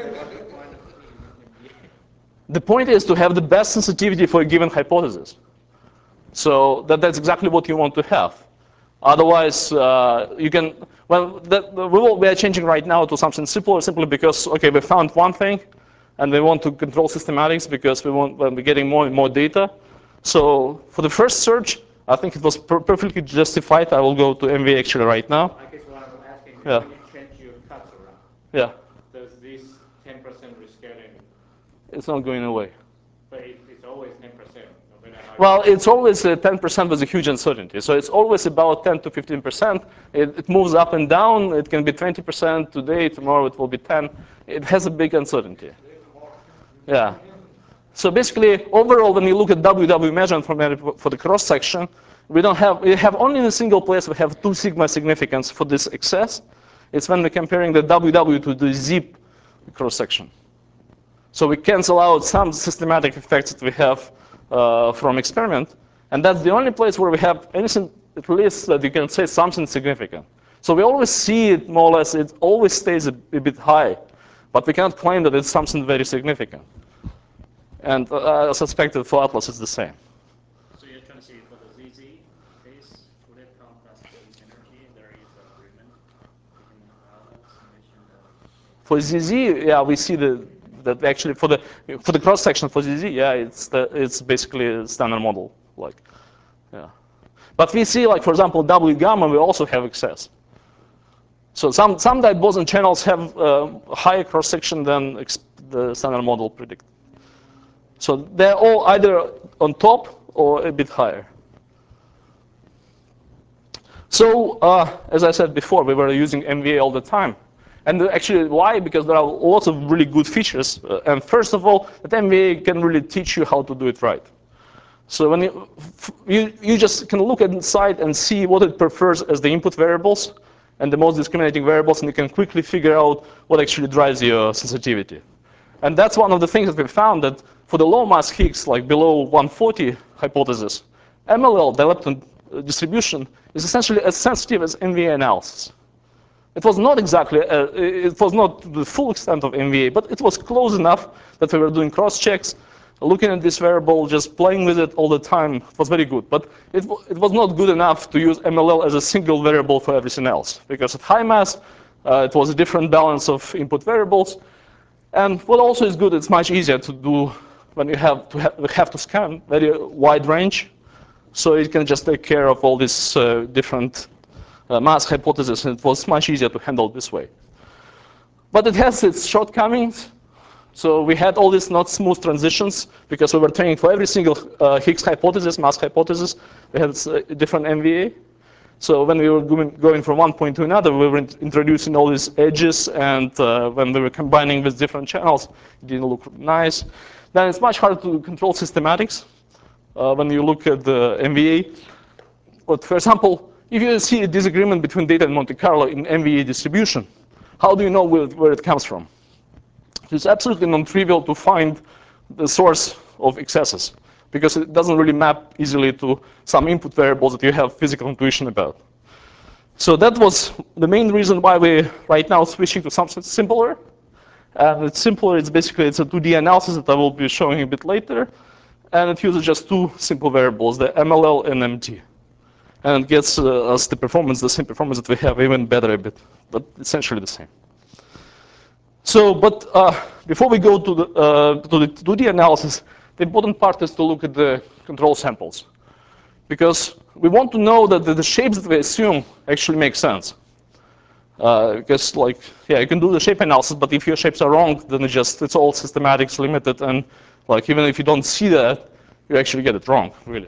The point is to have the best sensitivity for a given hypothesis. So that's exactly what you want to have. Otherwise, you can, well, we are changing right now to something simpler, simply because, okay, we found one thing, and we want to control systematics because we're getting more and more data. So for the first search, I think it was perfectly justified. I will go to MV actually right now. I guess what I'm asking is Yeah. when you change your cuts around, Yeah. does this 10% rescaling? It's not going away. But it's always 10%, no matter how. Well, it's always 10% with a huge uncertainty. So it's always about 10 to 15%. It moves up and down. It can be 20% today. Tomorrow it will be 10. It has a big uncertainty. Yeah. So basically, overall, when you look at WW measurement for the cross section, we have only in a single place we have 2 sigma significance for this excess. It's when we're comparing the WW to the ZIP cross section. So we cancel out some systematic effects that we have from experiment. And that's the only place where we have anything, at least that you can say something significant. So we always see it more or less, it always stays a bit high. But we cannot claim that it's something very significant. And I suspect that for Atlas it's the same. So you're trying to see for the ZZ case, would it contrast with this energy? There is agreement between the elements mentioned For ZZ, yeah, we see that actually for the cross section for ZZ, yeah, it's basically a standard model, like, yeah. But we see, like, for example, W gamma, we also have excess. So some dye boson channels have higher cross section than the standard model predict. So they're all either on top or a bit higher. So as I said before, we were using MVA all the time. And actually, why? Because there are lots of really good features. And first of all, that MVA can really teach you how to do it right. So when you just can look inside and see what it prefers as the input variables and the most discriminating variables, and you can quickly figure out what actually drives your sensitivity. And that's one of the things that we found, that for the low mass Higgs, like below 140 hypothesis, MLL, the lepton distribution, is essentially as sensitive as MVA analysis. It was not exactly, it was not the full extent of MVA, but it was close enough that we were doing cross checks, looking at this variable, just playing with it all the time. It was very good. But it was not good enough to use MLL as a single variable for everything else, because at high mass, it was a different balance of input variables. And what also is good, it's much easier to do when you have to scan very wide range. So it can just take care of all these different mass hypotheses, and it was much easier to handle this way. But it has its shortcomings. So we had all these not smooth transitions because we were training for every single Higgs hypothesis, mass hypothesis. We had a different MVA. So when we were going from one point to another, we were introducing all these edges, and when we were combining with different channels, it didn't look nice. Then it's much harder to control systematics when you look at the MVA. But for example, if you see a disagreement between data and Monte Carlo in MVA distribution, how do you know where it comes from? It's absolutely non-trivial to find the source of excesses, because it doesn't really map easily to some input variables that you have physical intuition about. So that was the main reason why we're right now switching to something simpler. And it's simpler, it's a 2D analysis that I will be showing a bit later. And it uses just two simple variables, the MLL and MT. And it gets us the same performance that we have, even better a bit, but essentially the same. So, but before we go to the 2D analysis, the important part is to look at the control samples. Because we want to know that the shapes that we assume actually make sense. Because, like, yeah, you can do the shape analysis, but if your shapes are wrong, then it's all systematics limited, and like even if you don't see that, you actually get it wrong, really.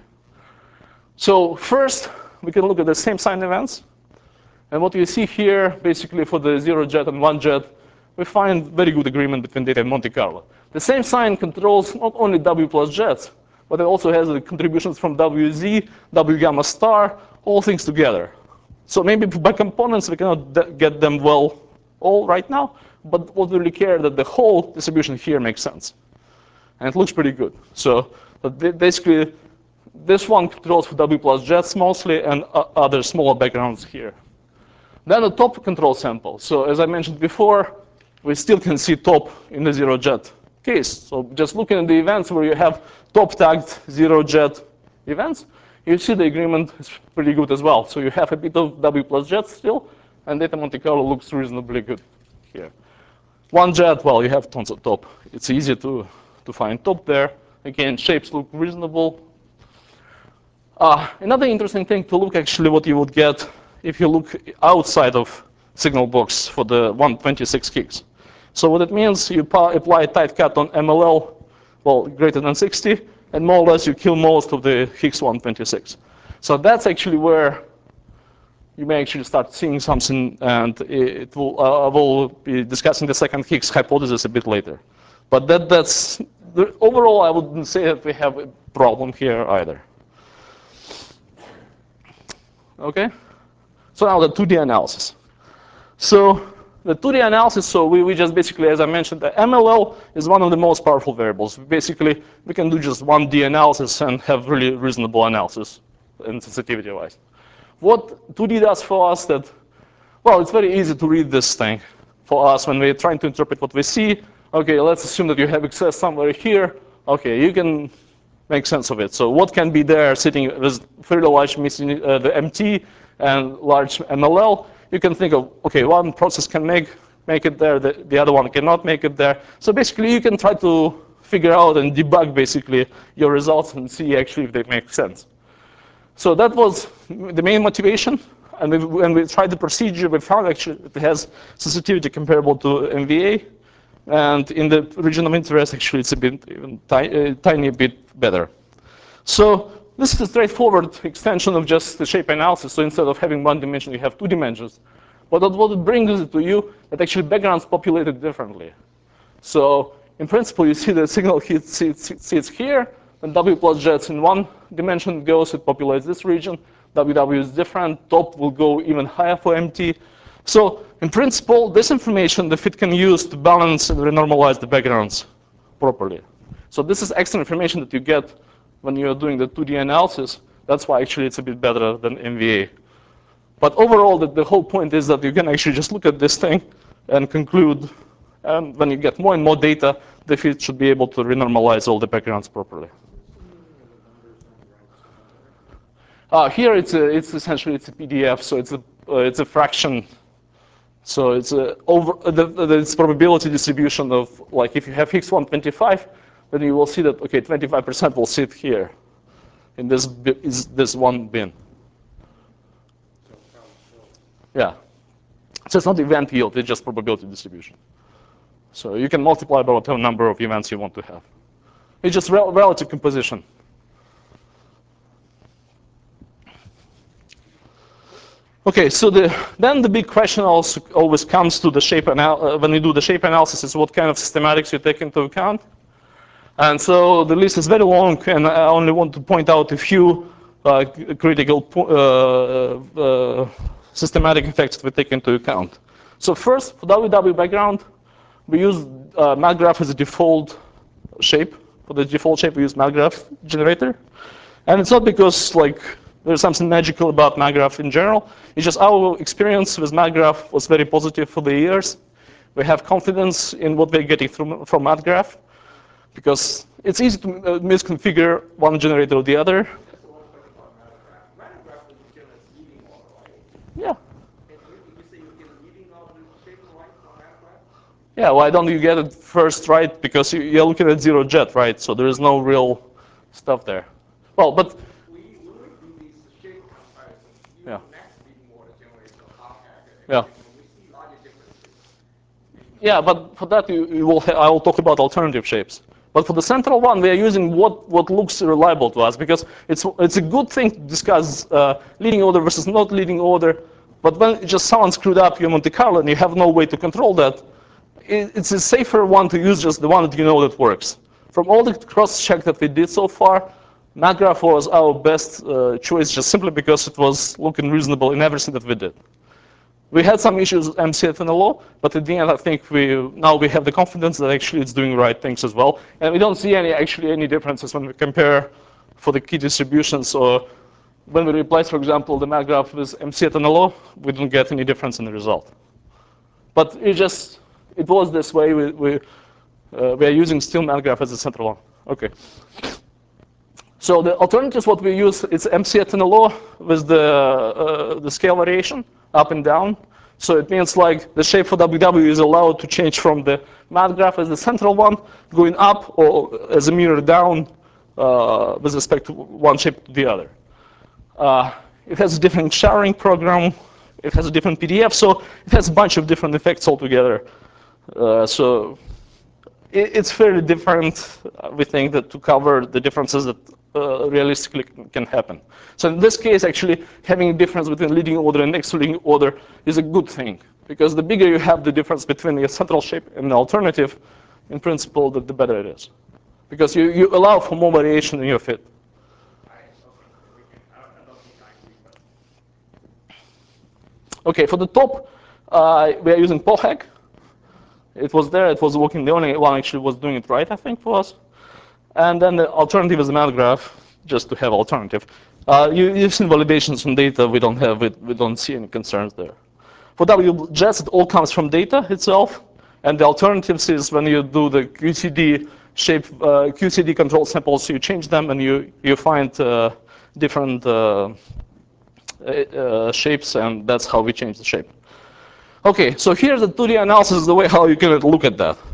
So first, we can look at the same sign events. And what you see here, basically for the 0 jet and 1 jet, we find very good agreement between data and Monte Carlo. The same sign controls not only W plus jets, but it also has the contributions from WZ, W gamma star, all things together. So maybe by components, we cannot get them well all right now, but what we really care that the whole distribution here makes sense. And it looks pretty good. So basically, this one controls for W plus jets mostly, and other smaller backgrounds here. Then the top control sample. So as I mentioned before, we still can see top in the 0 jet case. So just looking at the events where you have top tagged 0 jet events, you see the agreement is pretty good as well. So you have a bit of W plus jet still, and data Monte Carlo looks reasonably good here. 1 jet, well, you have tons of top. It's easy to find top there. Again, shapes look reasonable. Another interesting thing to look actually what you would get if you look outside of signal box for the 126 Higgs. So what it means, you apply a tight cut on MLL, well, greater than 60, and more or less you kill most of the Higgs 126. So that's actually where you may actually start seeing something, and I will be discussing the second Higgs hypothesis a bit later. But overall, I wouldn't say that we have a problem here either. Okay? So now the 2D analysis. So the 2D analysis, so we just basically, as I mentioned, the MLL is one of the most powerful variables. Basically, we can do just 1D analysis and have really reasonable analysis and sensitivity-wise. What 2D does for us that, well, it's very easy to read this thing for us when we're trying to interpret what we see. Okay, let's assume that you have excess somewhere here. Okay, you can make sense of it. So what can be there sitting with fairly large missing the MT and large MLL? You can think of, okay, one process can make make it there, the other one cannot make it there. So basically, you can try to figure out and debug basically your results and see actually if they make sense. So that was the main motivation. And when we tried the procedure, we found actually it has sensitivity comparable to MVA. And in the region of interest, actually, it's a bit even tiny bit better. So this is a straightforward extension of just the shape analysis. So instead of having one dimension, you have two dimensions. But what it brings to you, that actually backgrounds populated differently. So in principle, you see the signal sits here, and W plus jets in one dimension goes, it populates this region. WW is different. Top will go even higher for MT. So in principle, this information the fit can use to balance and renormalize the backgrounds properly. So this is extra information that you get when you're doing the 2D analysis. That's why actually it's a bit better than MVA. But overall, the whole point is that you can actually just look at this thing and conclude. And when you get more and more data, the fit should be able to renormalize all the backgrounds properly. Here it's essentially it's a PDF, so it's a fraction. So it's it's probability distribution of, like, if you have Higgs 125, then you will see that, okay, 25% will sit here in this one bin. Yeah. So it's not event yield, it's just probability distribution. So you can multiply by whatever number of events you want to have. It's just relative composition. Okay, so then the big question also always comes to the shape when you do the shape analysis, is what kind of systematics you take into account. And so the list is very long, and I only want to point out a few critical systematic effects that we take into account. So first, for WW background, we use MatGraph as a default shape. For the default shape, we use MatGraph generator. And it's not because, like, there's something magical about MatGraph in general. It's just our experience with MatGraph was very positive for the years. We have confidence in what we're getting from MatGraph, because it's easy to misconfigure one generator or the other. Just one question about MatGraph. MatGraph is generally leading order, right? Yeah. And you say you get a leading order shape right from MatGraph? Yeah, why don't you get it first right? Because you're looking at zero jet, right? So there is no real stuff there. Well, but When we do these shape comparisons, use yeah. the next leading order generator, POHAG, Yeah. we see larger differences. Yeah, but for that I will talk about alternative shapes. But for the central one, we are using what looks reliable to us, because it's a good thing to discuss leading order versus not leading order. But when just someone screwed up your Monte Carlo and you have no way to control that, it's a safer one to use just the one that you know that works. From all the cross-check that we did so far, MatGraph was our best choice, just simply because it was looking reasonable in everything that we did. We had some issues with MCFNLO, but at the end, I think now we have the confidence that actually it's doing the right things as well. And we don't see any differences when we compare for the key distributions, or when we replace, for example, the MatGraph with MCFNLO, we don't get any difference in the result. But it was this way. We are using still MatGraph as a central one. Okay. So the alternatives, what we use, it's MCFNLO with the scale variation up and down. So it means like the shape for WW is allowed to change from the MatGraph as the central one, going up, or as a mirror down with respect to one shape to the other. It has a different showering program. It has a different PDF. So it has a bunch of different effects altogether. So it's fairly different, we think, that to cover the differences that realistically can happen. So in this case, actually, having a difference between leading order and next leading order is a good thing, because the bigger you have the difference between your central shape and the alternative, in principle, the better it is, because you allow for more variation in your fit. Okay, for the top, we are using POHAG. It was there, it was working. The only one actually was doing it right, I think, for us. And then the alternative is MatGraph, just to have alternative. You've seen validations from data. We don't see any concerns there. For WJets, it all comes from data itself. And the alternatives is when you do the QCD shape, QCD control samples, you change them and you find different shapes, and that's how we change the shape. Okay, so here's the 2D analysis, the way how you can look at that.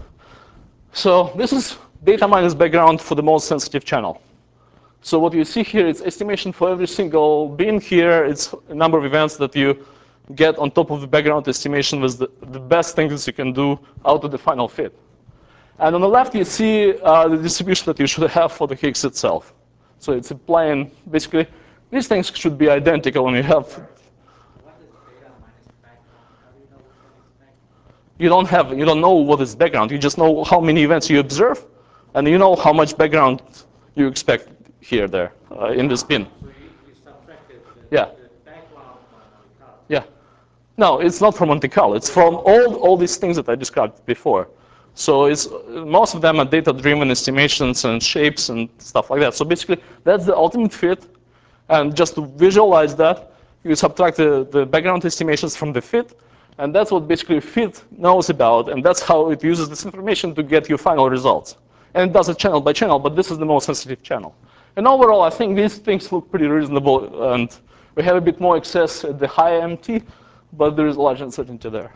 So this is data minus background for the most sensitive channel. So what you see here is estimation for every single bin here. It's a number of events that you get on top of the background estimation with the best things you can do out of the final fit. And on the left, you see the distribution that you should have for the Higgs itself. So it's applying, basically, these things should be identical when you have. What is data minus background? How do you know which one is background? You don't know what is background. You just know how many events you observe, and you know how much background you expect here, there, in this bin. So you subtracted Yeah. the background from Monte Carlo. Yeah. No, it's not from Monte Carlo. It's from all these things that I described before. So it's most of them are data-driven estimations and shapes and stuff like that. So basically, that's the ultimate fit. And just to visualize that, you subtract the background estimations from the fit. And that's what basically fit knows about. And that's how it uses this information to get your final results. And it does it channel by channel, but this is the most sensitive channel. And overall, I think these things look pretty reasonable. And we have a bit more excess at the high MT, but there is a large uncertainty there.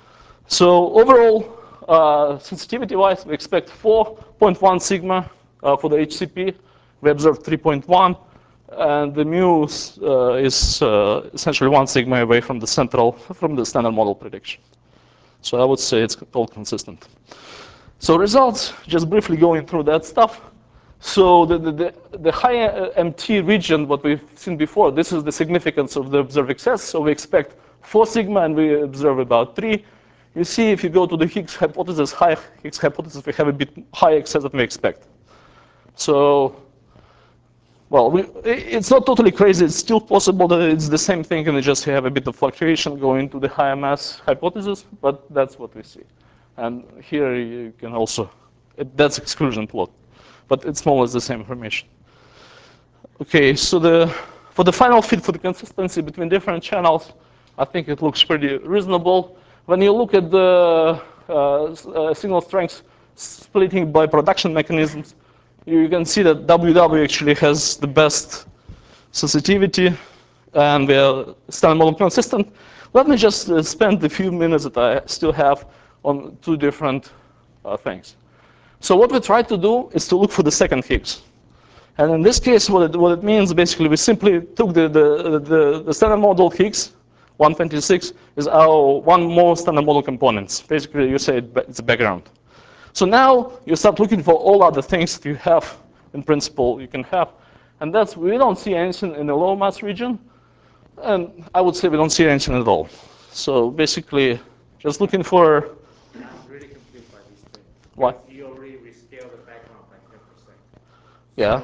So overall, sensitivity-wise, we expect 4.1 sigma for the HCP. We observed 3.1. And the mu is essentially 1 sigma away from the standard model prediction. So I would say it's all consistent. So results, just briefly going through that stuff. So the high MT region, what we've seen before, this is the significance of the observed excess. So we expect 4 sigma, and we observe about 3. You see, if you go to the Higgs hypothesis, high Higgs hypothesis, we have a bit high excess than we expect. So, well, it's not totally crazy. It's still possible that it's the same thing, and you just have a bit of fluctuation going to the higher mass hypothesis, but that's what we see. And here you can also, that's exclusion plot, but it's more or less the same information. Okay, so for the final fit for the consistency between different channels, I think it looks pretty reasonable. When you look at the signal strengths splitting by production mechanisms, you can see that WW actually has the best sensitivity, and we are standard model consistent. Let me just spend the few minutes that I still have on 2 different things. So what we try to do is to look for the second Higgs. And in this case, what it means, basically, we simply took the standard model Higgs, 126, is our one more standard model components. Basically, you say it's a background. So now you start looking for all other things that you have, in principle, you can have. And that's, we don't see anything in the low mass region. And I would say we don't see anything at all. So basically, just looking for. I'm really confused by these things. What? You already rescaled the background by 10%. Yeah.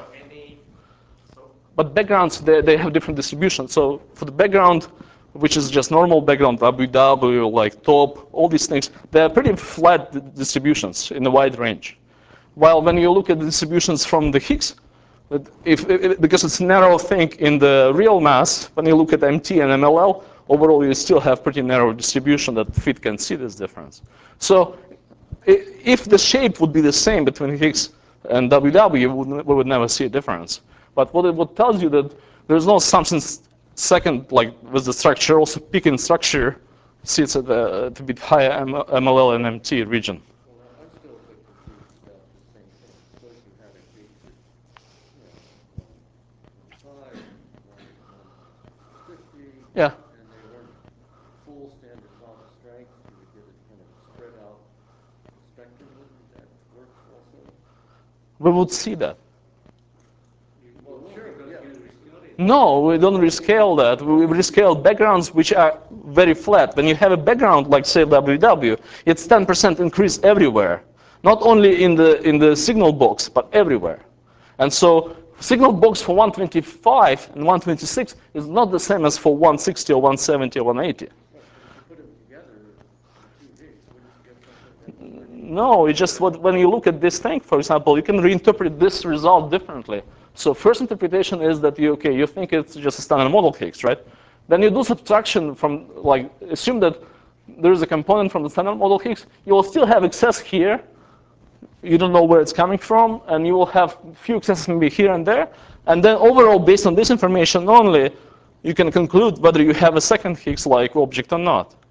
So But backgrounds, they have different distributions. So for the background, which is just normal background, WW, like top, all these things, they're pretty flat distributions in a wide range. While when you look at the distributions from the Higgs, because it's a narrow thing in the real mass, when you look at MT and MLL, overall you still have pretty narrow distribution that fit can see this difference. So if the shape would be the same between Higgs and WW, we would never see a difference. But what it tells you that there's no something second, like with the structure, also peaking structure sits at a bit higher MLL and MT region. Well, I'm still a bit confused about the same thing. Suppose you had a Higgs at, 1.5, 1.50, Yeah. and they weren't full standard model strength. You would get a kind of spread out spectrum. Wouldn't that work also? We would see that. Well, sure, yeah. No, we don't rescale that. We rescale backgrounds which are very flat. When you have a background like, say, WW, it's 10% increase everywhere. Not only in the signal box, but everywhere. And so signal box for 125 and 126 is not the same as for 160 or 170 or 180. Right, but if you put them together, the 2 Higgs, wouldn't you get something that was No, it's just when you look at this thing, for example, you can reinterpret this result differently. So first interpretation is that you think it's just a standard model Higgs, right? Then you do subtraction from, like, assume that there is a component from the standard model Higgs. You will still have excess here. You don't know where it's coming from, and you will have few excesses maybe here and there. And then overall, based on this information only, you can conclude whether you have a second Higgs-like object or not.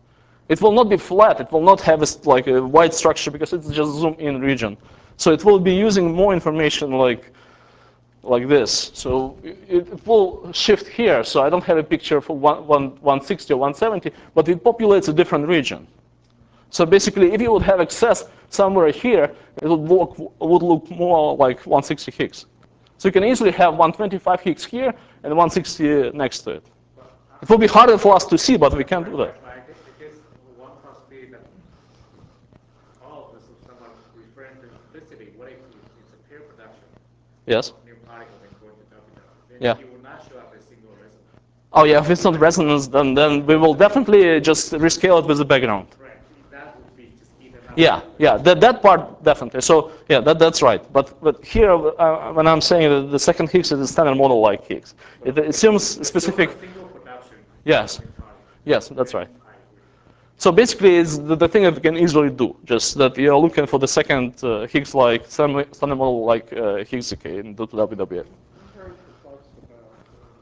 It will not be flat. It will not have like a wide structure because it's just zoom in region. So it will be using more information like this. So it will shift here. So I don't have a picture for 160 or 170, but it populates a different region. So basically, if you would have access somewhere here, it would look more like 160 Higgs. So you can easily have 125 Higgs here and 160 next to it. It will be harder for us to see, but we can do that. I guess one possibility that all of this is someone referring to simplicity. What if it's a pair production? Yes. New particle then going to WW. Then Yeah. you will not show up a single resonance. Oh yeah, if it's not resonance, then we will definitely just rescale it with the background. Correct. That would be just either not. Yeah, that part definitely. So yeah, that's right. But here, when I'm saying that the second Higgs is a standard model like Higgs, it assumes specific. A single production. Yes, New particle. yes, that's right. I agree. So basically, it's the thing that we can easily do. Just that you're looking for the second Higgs-like standard model like Higgs decay in WWF. I'm very perplexed about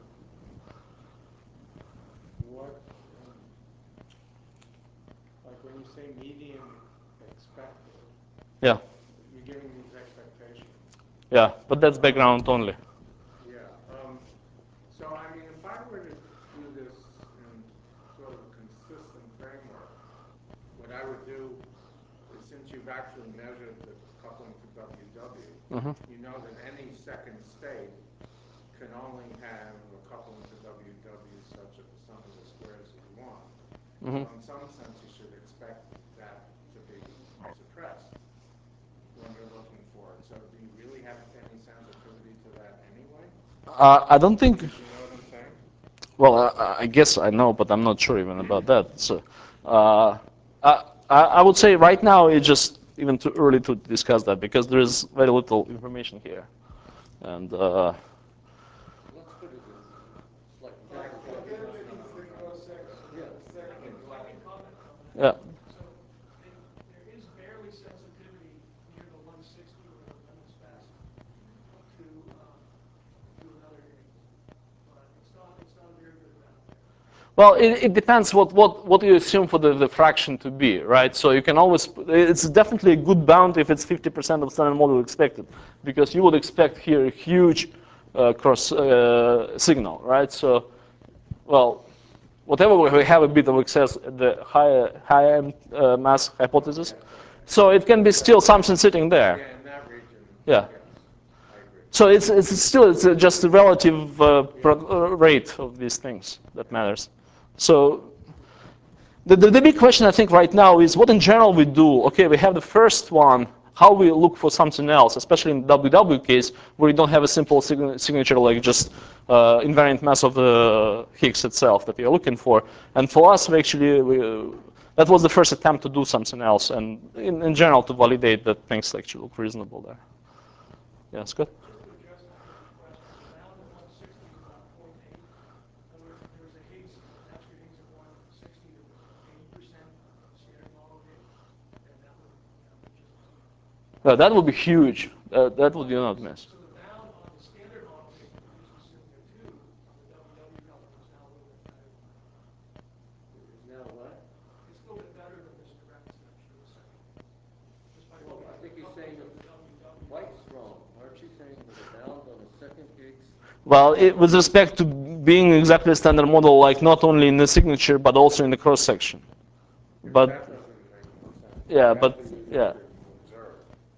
what, like when you say median expected, Yeah, you're giving these expectations. yeah, but that's background only. Yeah. So I mean, if I were to do this in sort of a consistent framework, what I would do is, since you've actually measured the coupling to WW, you know that any second state can only have a coupling to WW such that the sum of the squares is 1. So in some sense, you should expect that to be suppressed when you're looking for it. So do you really have any sensitivity to that anyway? I don't think. You know what I'm saying? Well, I guess I know, but I'm not sure even about that. So, I would say right now it's just even too early to discuss that because there is very little information here, and Let's put it in like yeah. So there is barely sensitivity near the 160 where the limit's fast to another Higgs, but it's not a very good amount there. Well, it depends what you assume for the fraction to be, right? So you can always, it's definitely a good bound if it's 50% of standard model expected, because you would expect here a huge cross signal, right? So, well, whatever we have a bit of excess at the higher mass hypothesis, so it can be still something sitting there. Yeah, in that region. Yeah. Yes, I agree. So it's just the relative rate of these things that matters. So the big question I think right now is what in general we do. Okay, we have the first one. How we look for something else, especially in the WW case where you don't have a simple signature like just invariant mass of the Higgs itself that you're looking for. And for us, that was the first attempt to do something else, and in general to validate that things actually look reasonable there. Yeah, Scott? Just to address the previous question, the bound at 160 is about 0.8. In other words, if there was a Higgs, an extra Higgs at 160 that was 80% standard model Higgs, then that would just be. No, that would be huge. That would be not miss. So the bound on the standard model Higgs that we just assumed there too, on the WW coupling is now a little bit better than that. is now what? It's a little bit better than this direct connection of the second Higgs. Just by Well, looking I at think the you're saying coupling it's of the WW. quite strong. Aren't you saying that the bound on the second Higgs? Well, with respect to being exactly a standard model, like not only in the signature but also in the cross section. But That doesn't make sense. yeah, You but have to use yeah. it to observe.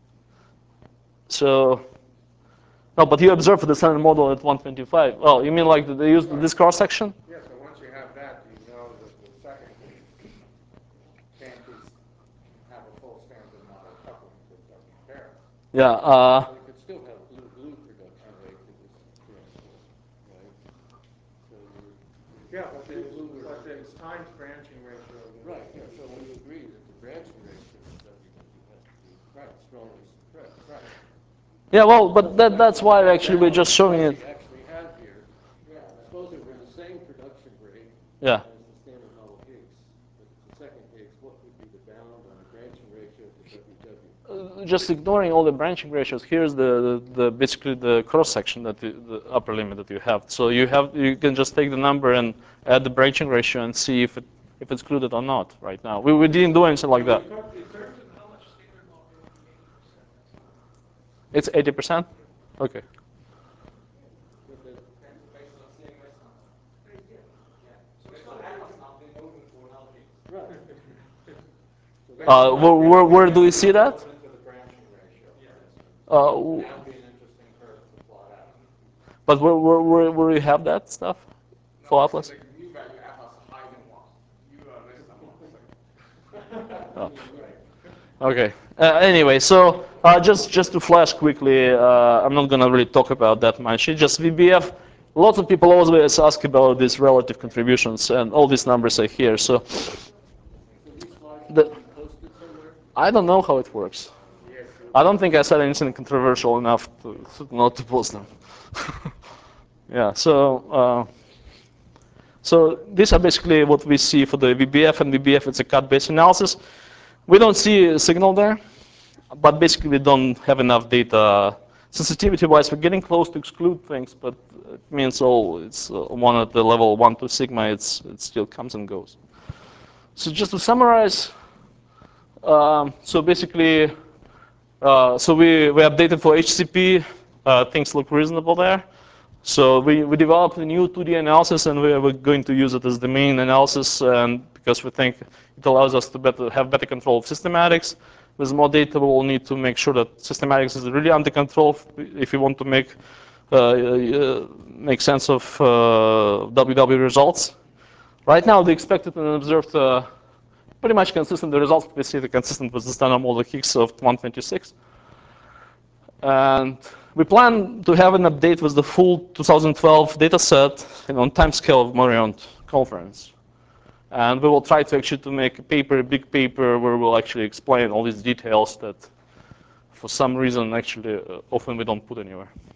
So no, but you observe for the standard model at 125. Well, you mean like they use this cross section? Yeah, so once you have that, you know that the second can't have a full standard model coupling to W pair. Yeah. Well, you could still have blue production rate that was transformed, right? So Yeah, but two there's times branching ratio. right. Yeah. So we agree that the branching ratio of WW has to be strongly suppressed. Right. Yeah. Well, but that's why actually we're just showing What it. you actually have here. Yeah. Suppose it were the same production rate Yeah. as the standard model Higgs, but it's the second Higgs. What would be the bound on the branching ratio to WW? Just ignoring all the branching ratios, here's the basically the cross section that the upper limit that you have. So you can just take the number and add the branching ratio and see if if it's excluded or not right now. We didn't do anything like that. In terms of how much standard model, it would be 80%. It's 80%? Okay. Based on CMS now. Yeah. So based on Atlas now, they're moving to another case. Right. Where do we see that? Into the branching ratio, for instance. Uh, That would be an interesting curve to plot out. but where you have that stuff for No, Atlas? like new value Atlas hiding one. You list them all. Oh. Okay. Anyway, so just to flash quickly, I'm not gonna really talk about that much. It's just VBF. Lots of people always ask about these relative contributions, and all these numbers are here. So So these slides the, will be posted somewhere? I don't know how it works. Yes. I don't think I said anything controversial enough to not to post them. Yeah. So these are basically what we see for the VBF, and VBF it's a cut-based analysis. We don't see a signal there, but basically we don't have enough data. Sensitivity-wise, we're getting close to exclude things, but it means it's one at the level 1 to sigma, it still comes and goes. So just to summarize, so basically, so we updated for HCP, things look reasonable there. So we developed a new 2D analysis, and we're going to use it as the main analysis, and because we think it allows us to have better control of systematics. With more data, we will need to make sure that systematics is really under control if you want to make sense of WW results. Right now, the expected and observed pretty much consistent. The results we see are consistent with the standard model Higgs of 126. And we plan to have an update with the full 2012 data set on timescale of Marion conference. And we will try to actually make a big paper, where we'll actually explain all these details that for some reason actually often we don't put anywhere.